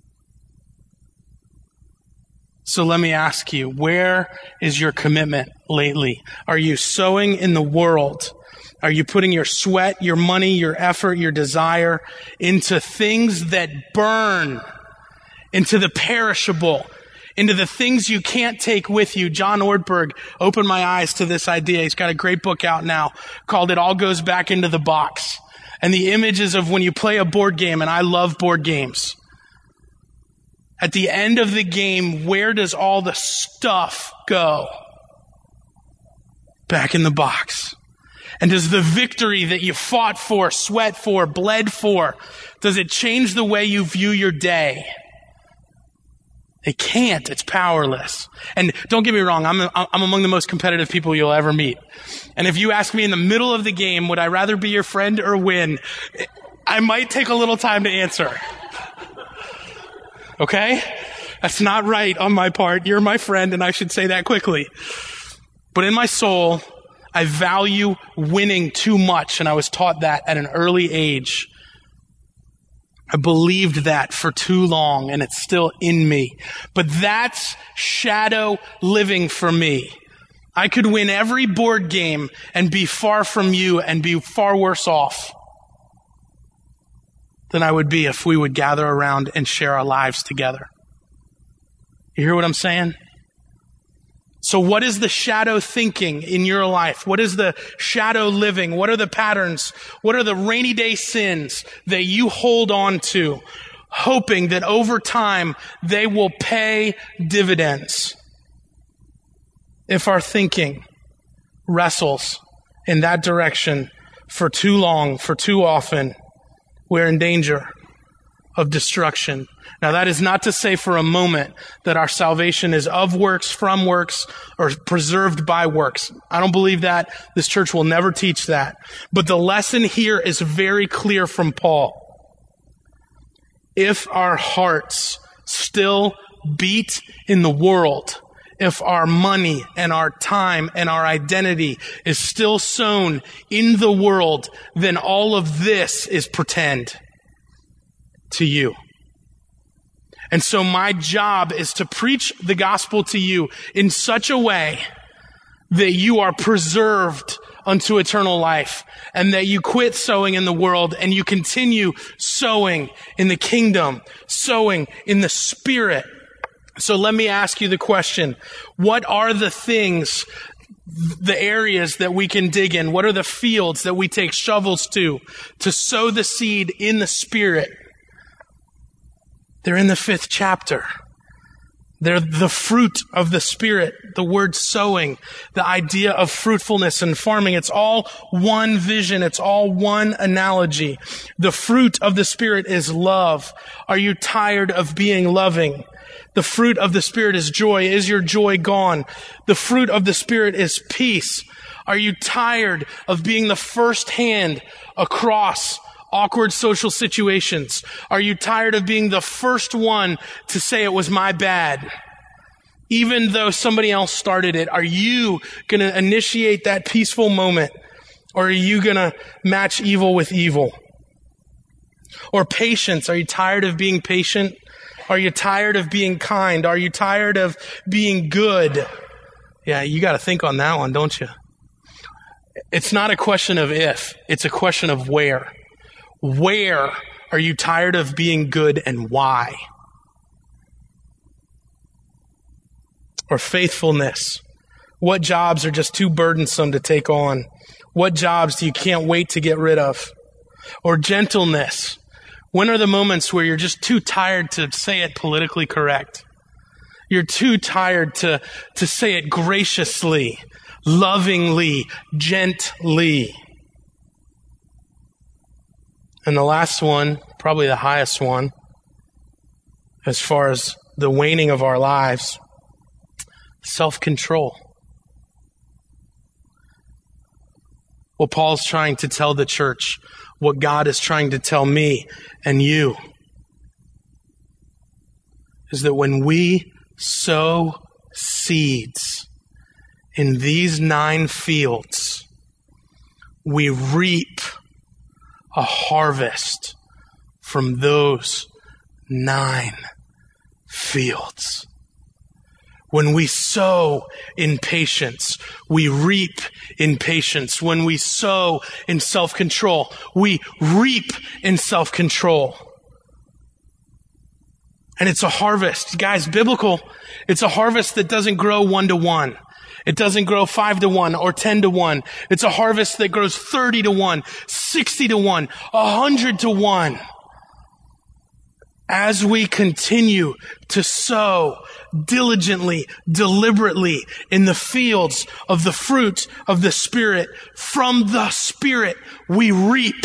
So let me ask you, where is your commitment lately? Are you sowing in the world? Are you putting your sweat, your money, your effort, your desire into things that burn, into the perishable, into the things you can't take with you? John Ortberg opened my eyes to this idea. He's got a great book out now called It All Goes Back into the Box. And the images of when you play a board game, and I love board games. At the end of the game, where does all the stuff go? Back in the box. And does the victory that you fought for, sweat for, bled for, does it change the way you view your day? It can't. It's powerless. And don't get me wrong, I'm, I'm among the most competitive people you'll ever meet. And if you ask me in the middle of the game, would I rather be your friend or win? I might take a little time to answer. Okay? That's not right on my part. You're my friend, and I should say that quickly. But in my soul, I value winning too much, and I was taught that at an early age. I believed that for too long, and it's still in me. But that's shadow living for me. I could win every board game and be far from you and be far worse off than I would be if we would gather around and share our lives together. You hear what I'm saying? So what is the shadow thinking in your life? What is the shadow living? What are the patterns? What are the rainy day sins that you hold on to, hoping that over time they will pay dividends? If our thinking wrestles in that direction for too long, for too often, we're in danger of destruction. Now, that is not to say for a moment that our salvation is of works, from works, or preserved by works. I don't believe that. This church will never teach that. But the lesson here is very clear from Paul. If our hearts still beat in the world, if our money and our time and our identity is still sown in the world, then all of this is pretend to you. And so my job is to preach the gospel to you in such a way that you are preserved unto eternal life, and that you quit sowing in the world and you continue sowing in the kingdom, sowing in the Spirit. So let me ask you the question, what are the things, the areas that we can dig in? What are the fields that we take shovels to, to sow the seed in the Spirit? They're in the fifth chapter. They're the fruit of the Spirit, the word sowing, the idea of fruitfulness and farming. It's all one vision. It's all one analogy. The fruit of the Spirit is love. Are you tired of being loving? The fruit of the Spirit is joy. Is your joy gone? The fruit of the Spirit is peace. Are you tired of being the first hand across awkward social situations? Are you tired of being the first one to say it was my bad, even though somebody else started it? Are you going to initiate that peaceful moment, or are you going to match evil with evil? Or patience. Are you tired of being patient? Are you tired of being kind? Are you tired of being good? Yeah, you got to think on that one, don't you? It's not a question of if, it's a question of where. Where are you tired of being good, and why? Or faithfulness. What jobs are just too burdensome to take on? What jobs do you can't wait to get rid of? Or gentleness. When are the moments where you're just too tired to say it politically correct? You're too tired to, to say it graciously, lovingly, gently. And the last one, probably the highest one, as far as the waning of our lives, self-control. What Paul's trying to tell the church, what God is trying to tell me and you, is that when we sow seeds in these nine fields, we reap a harvest from those nine fields. When we sow in patience, we reap in patience. When we sow in self-control, we reap in self-control. And it's a harvest. Guys, biblical, it's a harvest that doesn't grow one to one. It doesn't grow five to one or ten to one. It's a harvest that grows thirty to one, sixty to one, one hundred to one. As we continue to sow diligently, deliberately in the fields of the fruit of the Spirit, from the Spirit we reap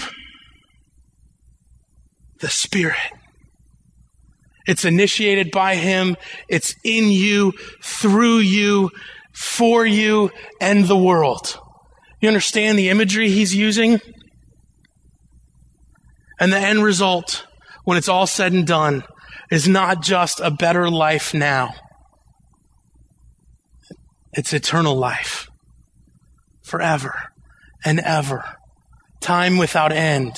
the Spirit. It's initiated by Him. It's in you, through you, for you, and the world. You understand the imagery He's using? And the end result, when it's all said and done, is not just a better life now. It's eternal life. Forever and ever. Time without end.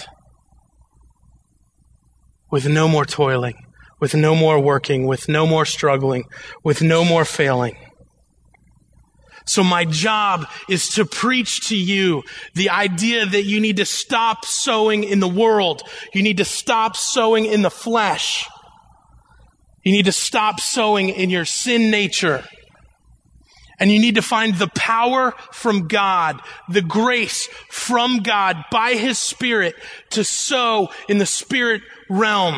With no more toiling. With no more working. With no more struggling. With no more failing. So my job is to preach to you the idea that you need to stop sowing in the world. You need to stop sowing in the flesh. You need to stop sowing in your sin nature. And you need to find the power from God, the grace from God by His Spirit to sow in the spirit realm.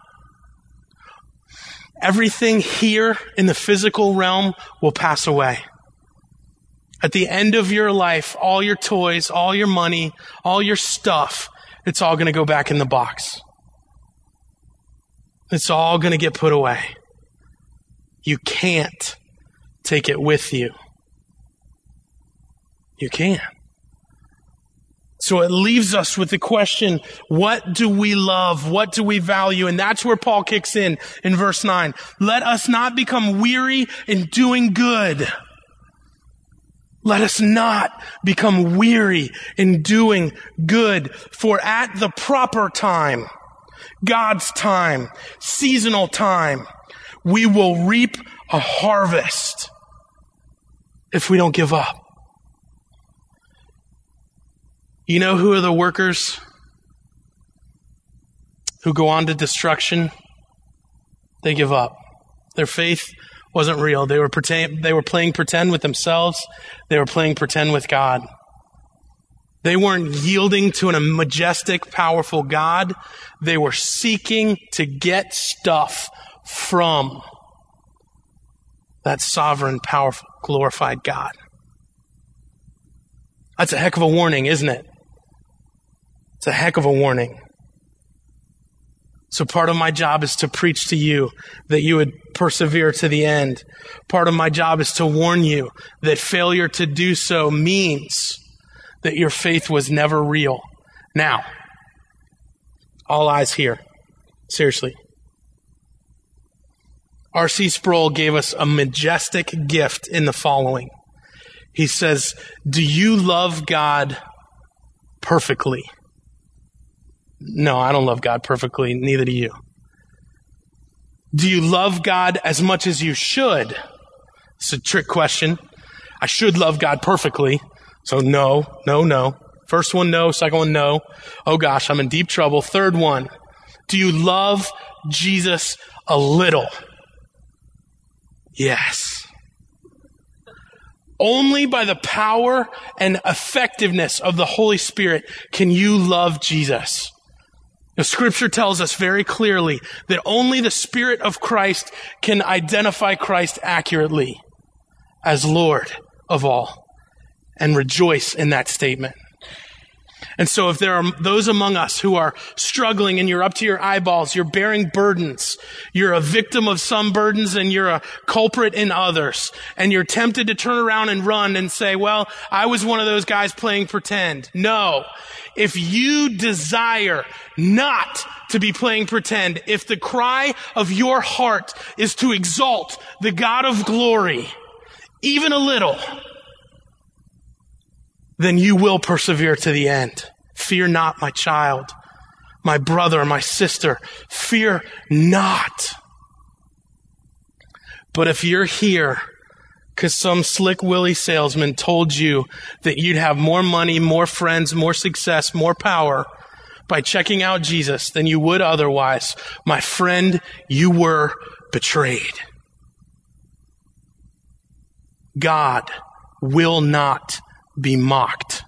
Everything here in the physical realm will pass away. At the end of your life, all your toys, all your money, all your stuff, it's all going to go back in the box. It's all going to get put away. You can't take it with you. You can't. So it leaves us with the question, what do we love? What do we value? And that's where Paul kicks in, in verse nine. Let us not become weary in doing good. Let us not become weary in doing good, for at the proper time, God's time, seasonal time, we will reap a harvest if we don't give up. You know who are the workers who go on to destruction? They give up. Their faith wasn't real. They were pretend, they were playing pretend with themselves. They were playing pretend with God. They weren't yielding to a majestic, powerful God. They were seeking to get stuff from that sovereign, powerful, glorified God. That's a heck of a warning, isn't it? It's a heck of a warning. So part of my job is to preach to you that you would persevere to the end. Part of my job is to warn you that failure to do so means that your faith was never real. Now, all eyes here. Seriously. R C Sproul gave us a majestic gift in the following. He says, do you love God perfectly? No, I don't love God perfectly. Neither do you. Do you love God as much as you should? It's a trick question. I should love God perfectly. So no, no, no. First one, no. Second one, no. Oh gosh, I'm in deep trouble. Third one. Do you love Jesus a little? Yes. Only by the power and effectiveness of the Holy Spirit can you love Jesus. The scripture tells us very clearly that only the Spirit of Christ can identify Christ accurately as Lord of all, and rejoice in that statement. And so if there are those among us who are struggling and you're up to your eyeballs, you're bearing burdens, you're a victim of some burdens and you're a culprit in others, and you're tempted to turn around and run and say, well, I was one of those guys playing pretend. No. If you desire not to be playing pretend, if the cry of your heart is to exalt the God of glory, even a little, then you will persevere to the end. Fear not, my child, my brother, my sister. Fear not. But if you're here because some slick Willie salesman told you that you'd have more money, more friends, more success, more power by checking out Jesus than you would otherwise, my friend, you were betrayed. God will not be mocked.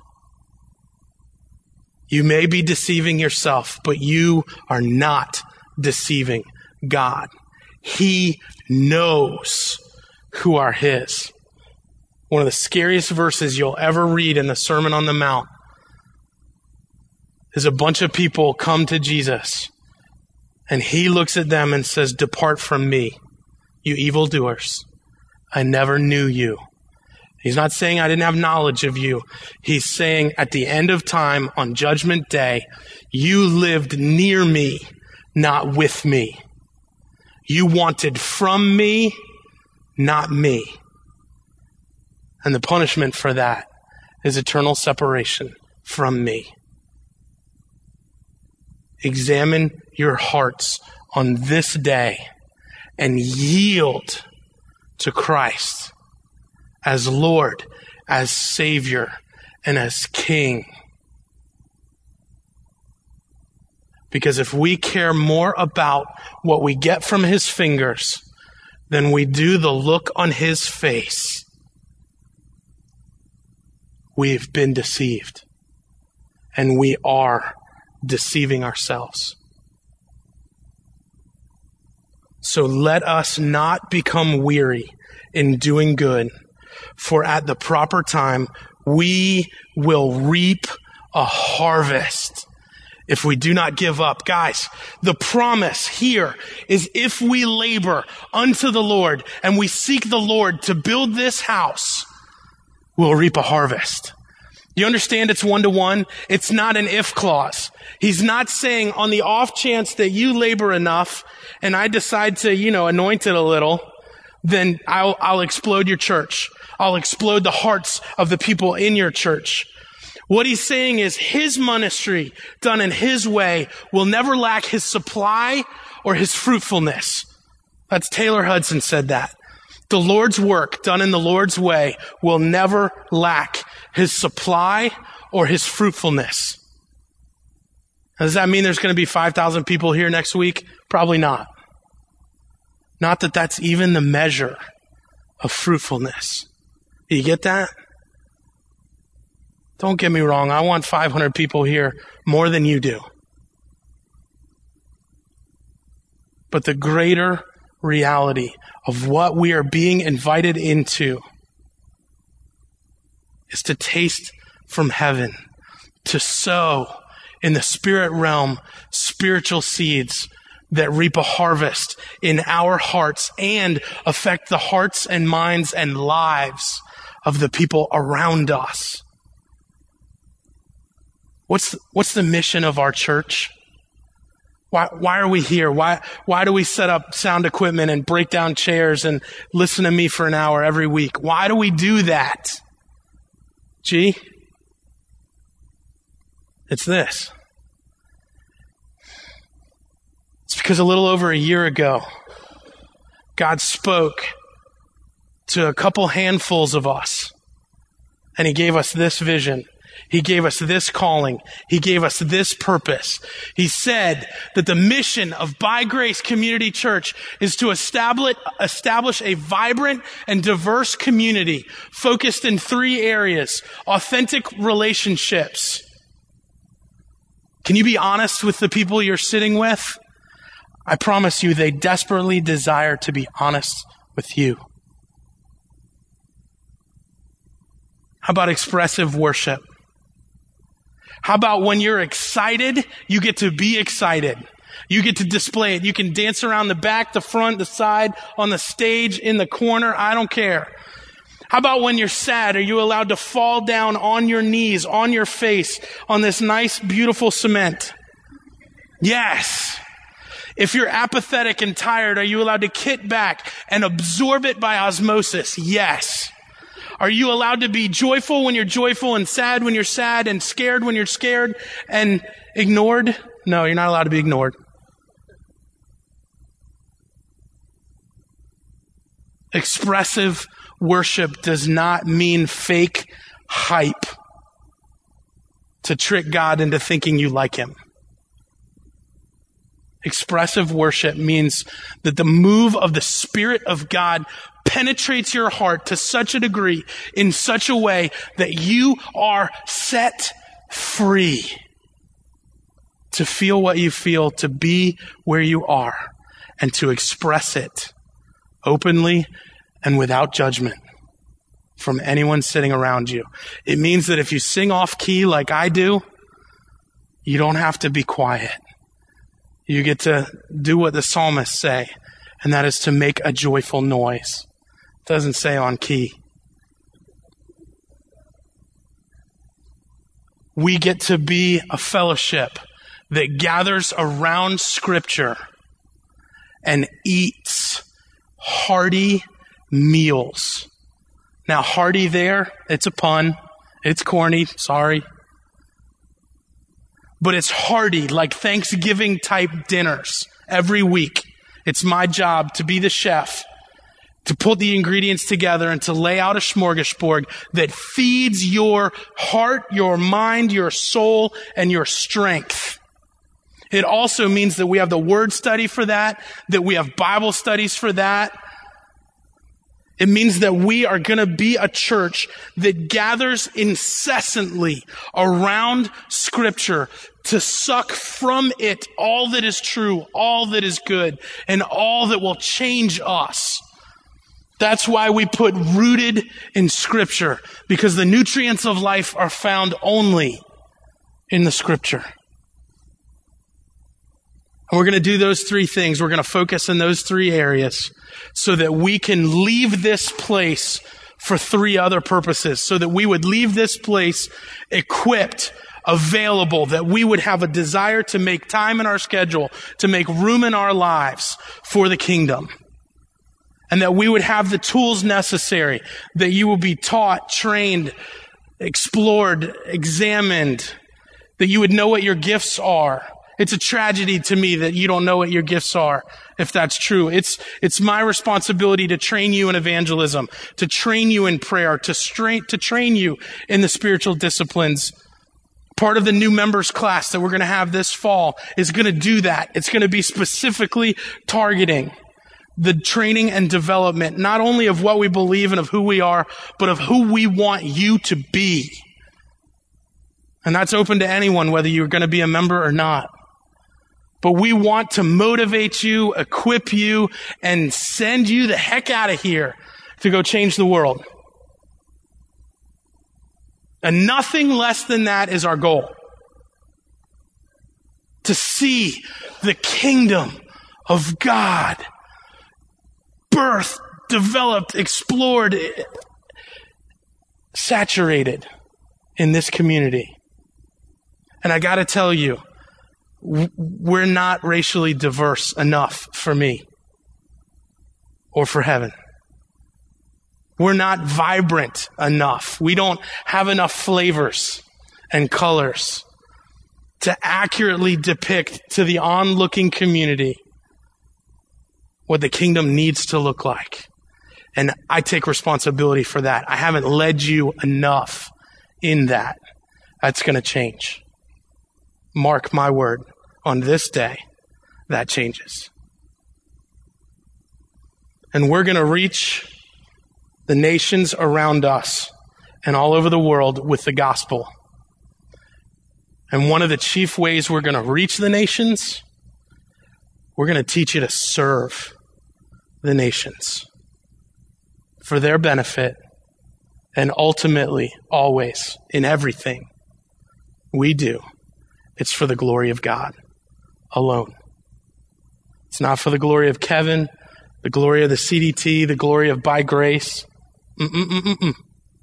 You may be deceiving yourself, but you are not deceiving God. He knows who are his. One of the scariest verses you'll ever read in the Sermon on the Mount is a bunch of people come to Jesus, and he looks at them and says, "Depart from me, you evildoers. I never knew you." He's not saying I didn't have knowledge of you. He's saying at the end of time, on Judgment Day, you lived near me, not with me. You wanted from me, not me. And the punishment for that is eternal separation from me. Examine your hearts on this day and yield to Christ as Lord, as Savior, and as King. Because if we care more about what we get from his fingers than we do the look on his face, we've been deceived. And we are deceiving ourselves. So let us not become weary in doing good, for at the proper time we will reap a harvest if we do not give up. Guys, the promise here is if we labor unto the Lord and we seek the Lord to build this house, we'll reap a harvest. You understand it's one to one? It's not an if clause. He's not saying on the off chance that you labor enough and I decide to, you know, anoint it a little, then I'll, I'll explode your church. I'll explode the hearts of the people in your church. What he's saying is his ministry done in his way will never lack his supply or his fruitfulness. That's Taylor Hudson said that. The Lord's work done in the Lord's way will never lack his supply or his fruitfulness. Now, does that mean there's going to be five thousand people here next week? Probably not. Not that that's even the measure of fruitfulness. Do you get that? Don't get me wrong. I want five hundred people here more than you do. But the greater reality of what we are being invited into is to taste from heaven, to sow in the spirit realm spiritual seeds that reap a harvest in our hearts and affect the hearts and minds and lives of the people around us. What's what's the mission of our church? Why why are we here? Why why do we set up sound equipment and break down chairs and listen to me for an hour every week? Why do we do that? Gee, it's this. It's because a little over a year ago, God spoke to a couple handfuls of us, and he gave us this vision. He gave us this calling. He gave us this purpose. He said that the mission of By Grace Community Church is to establish, establish a vibrant and diverse community focused in three areas: authentic relationships. Can you be honest with the people you're sitting with? I promise you, they desperately desire to be honest with you. How about expressive worship? How about when you're excited, you get to be excited. You get to display it. You can dance around the back, the front, the side, on the stage, in the corner. I don't care. How about when you're sad? Are you allowed to fall down on your knees, on your face, on this nice, beautiful cement? Yes. If you're apathetic and tired, are you allowed to kick back and absorb it by osmosis? Yes. Are you allowed to be joyful when you're joyful and sad when you're sad and scared when you're scared and ignored? No, you're not allowed to be ignored. Expressive worship does not mean fake hype to trick God into thinking you like him. Expressive worship means that the move of the Spirit of God penetrates your heart to such a degree, in such a way, that you are set free to feel what you feel, to be where you are, and to express it openly and without judgment from anyone sitting around you. It means that if you sing off key like I do, you don't have to be quiet. You get to do what the psalmists say, and that is to make a joyful noise. It doesn't say on key. We get to be a fellowship that gathers around Scripture and eats hearty meals. Now, hearty there, it's a pun. It's corny, sorry. But it's hearty, like Thanksgiving type dinners every week. It's my job to be the chef, to put the ingredients together and to lay out a smorgasbord that feeds your heart, your mind, your soul, and your strength. It also means that we have the word study for that, that we have Bible studies for that. It means that we are going to be a church that gathers incessantly around Scripture to suck from it all that is true, all that is good, and all that will change us. That's why we put rooted in Scripture, because the nutrients of life are found only in the Scripture. And we're going to do those three things. We're going to focus in those three areas so that we can leave this place for three other purposes, so that we would leave this place equipped, available, that we would have a desire to make time in our schedule, to make room in our lives for the kingdom. And that we would have the tools necessary, that you will be taught, trained, explored, examined, that you would know what your gifts are. It's a tragedy to me that you don't know what your gifts are, if that's true. It's, it's my responsibility to train you in evangelism, to train you in prayer, to, strain, to train you in the spiritual disciplines. Part of the new members class that we're going to have this fall is going to do that. It's going to be specifically targeting the training and development, not only of what we believe and of who we are, but of who we want you to be. And that's open to anyone, whether you're going to be a member or not. But we want to motivate you, equip you, and send you the heck out of here to go change the world. And nothing less than that is our goal. To see the kingdom of God birthed, developed, explored, saturated in this community. And I got to tell you, we're not racially diverse enough for me or for heaven. We're not vibrant enough. We don't have enough flavors and colors to accurately depict to the onlooking community what the kingdom needs to look like. And I take responsibility for that. I haven't led you enough in that. That's going to change. Mark my word, on this day, that changes. And we're going to reach the nations around us and all over the world with the gospel. And one of the chief ways we're going to reach the nations, we're going to teach you to serve the nations for their benefit, and ultimately, always, in everything we do, it's for the glory of God alone. It's not for the glory of Kevin, the glory of the C D T, the glory of by grace. Mm-mm-mm-mm-mm.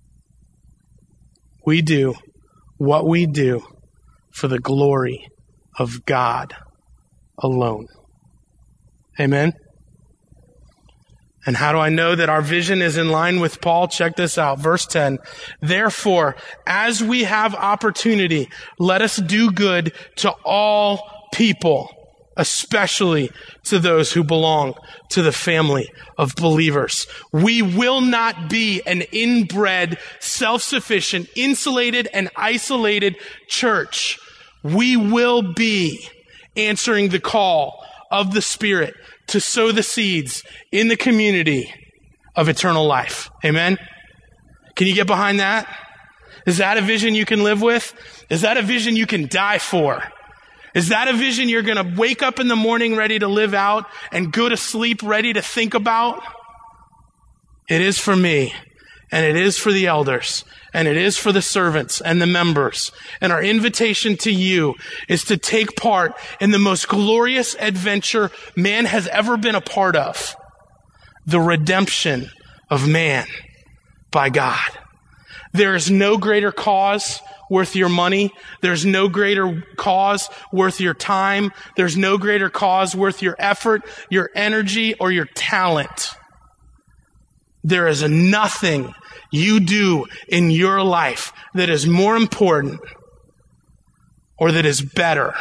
We do what we do for the glory of God alone. Amen? And how do I know that our vision is in line with Paul? Check this out. Verse ten. Therefore, as we have opportunity, let us do good to all people, especially to those who belong to the family of believers. We will not be an inbred, self-sufficient, insulated, and isolated church. We will be answering the call of the Spirit to sow the seeds in the community of eternal life. Amen? Can you get behind that? Is that a vision you can live with? Is that a vision you can die for? Is that a vision you're going to wake up in the morning ready to live out and go to sleep ready to think about? It is for me, and it is for the elders, and it is for the servants and the members. And our invitation to you is to take part in the most glorious adventure man has ever been a part of. The redemption of man by God. There is no greater cause worth your money. There's no greater cause worth your time. There's no greater cause worth your effort, your energy, or your talent. There is nothing you do in your life that is more important or that is better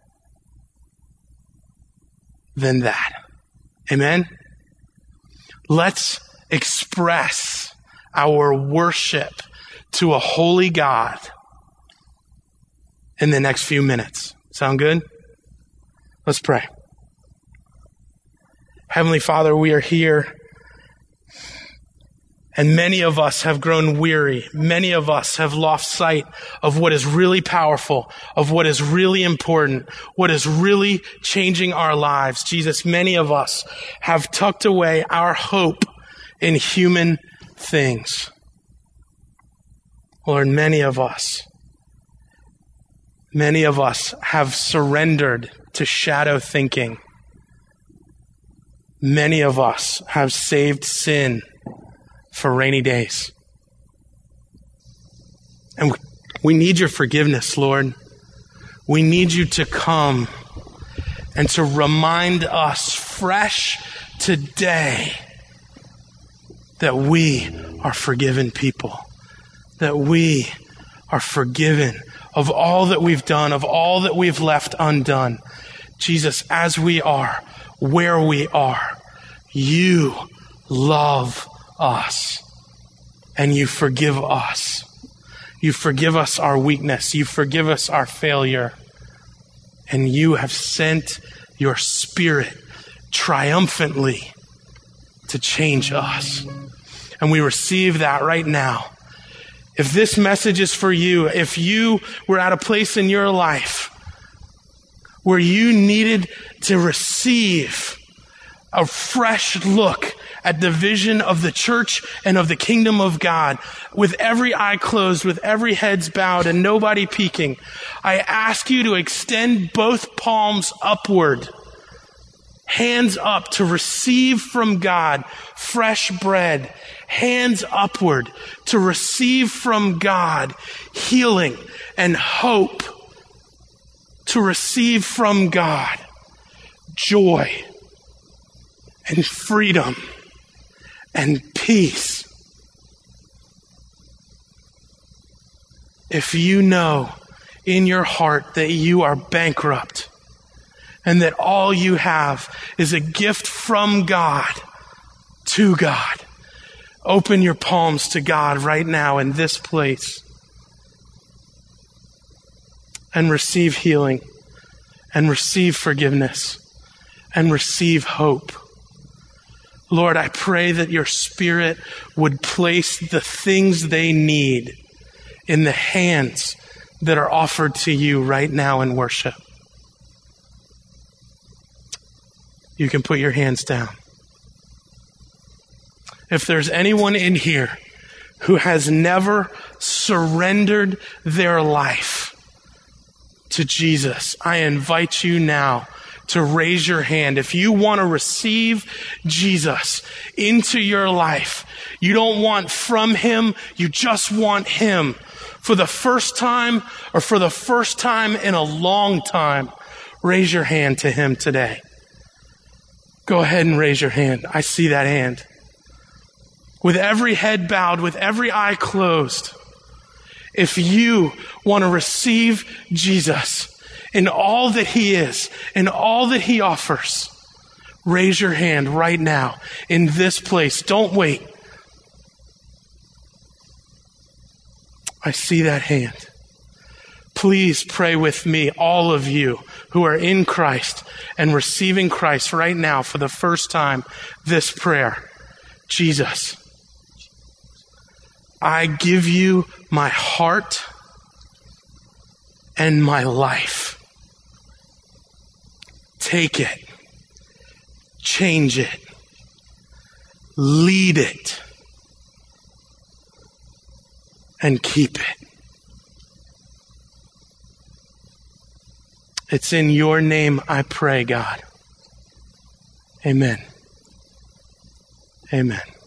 than that. Amen? Let's express our worship to a holy God in the next few minutes. Sound good? Let's pray. Heavenly Father, we are here. And many of us have grown weary. Many of us have lost sight of what is really powerful, of what is really important, what is really changing our lives. Jesus, many of us have tucked away our hope in human things. Lord, many of us, many of us have surrendered to shadow thinking. Many of us have saved sin for rainy days. And we need your forgiveness, Lord. We need you to come and to remind us fresh today that we are forgiven people, that we are forgiven of all that we've done, of all that we've left undone. Jesus, as we are, where we are, you love us, and you forgive us. You forgive us our weakness. You forgive us our failure. And you have sent your Spirit triumphantly to change us. And we receive that right now. If this message is for you, if you were at a place in your life where you needed to receive a fresh look at the vision of the church and of the kingdom of God, with every eye closed, with every heads bowed and nobody peeking, I ask you to extend both palms upward, hands up, to receive from God fresh bread, hands upward to receive from God healing and hope, to receive from God joy and freedom and peace. If you know in your heart that you are bankrupt and that all you have is a gift from God to God, open your palms to God right now in this place. and receive healing and receive forgiveness and receive hope. Lord, I pray that your Spirit would place the things they need in the hands that are offered to you right now in worship. You can put your hands down. If there's anyone in here who has never surrendered their life to Jesus, I invite you now to raise your hand. If you want to receive Jesus into your life, you don't want from him, you just want him for the first time or for the first time in a long time, raise your hand to him today. Go ahead and raise your hand. I see that hand. With every head bowed, with every eye closed, if you want to receive Jesus in all that he is, in all that he offers, raise your hand right now in this place. Don't wait. I see that hand. Please pray with me, all of you who are in Christ and receiving Christ right now for the first time, this prayer. Jesus, I give you my heart and my life. Take it, change it, lead it, and keep it. It's in your name I pray, God. Amen. Amen.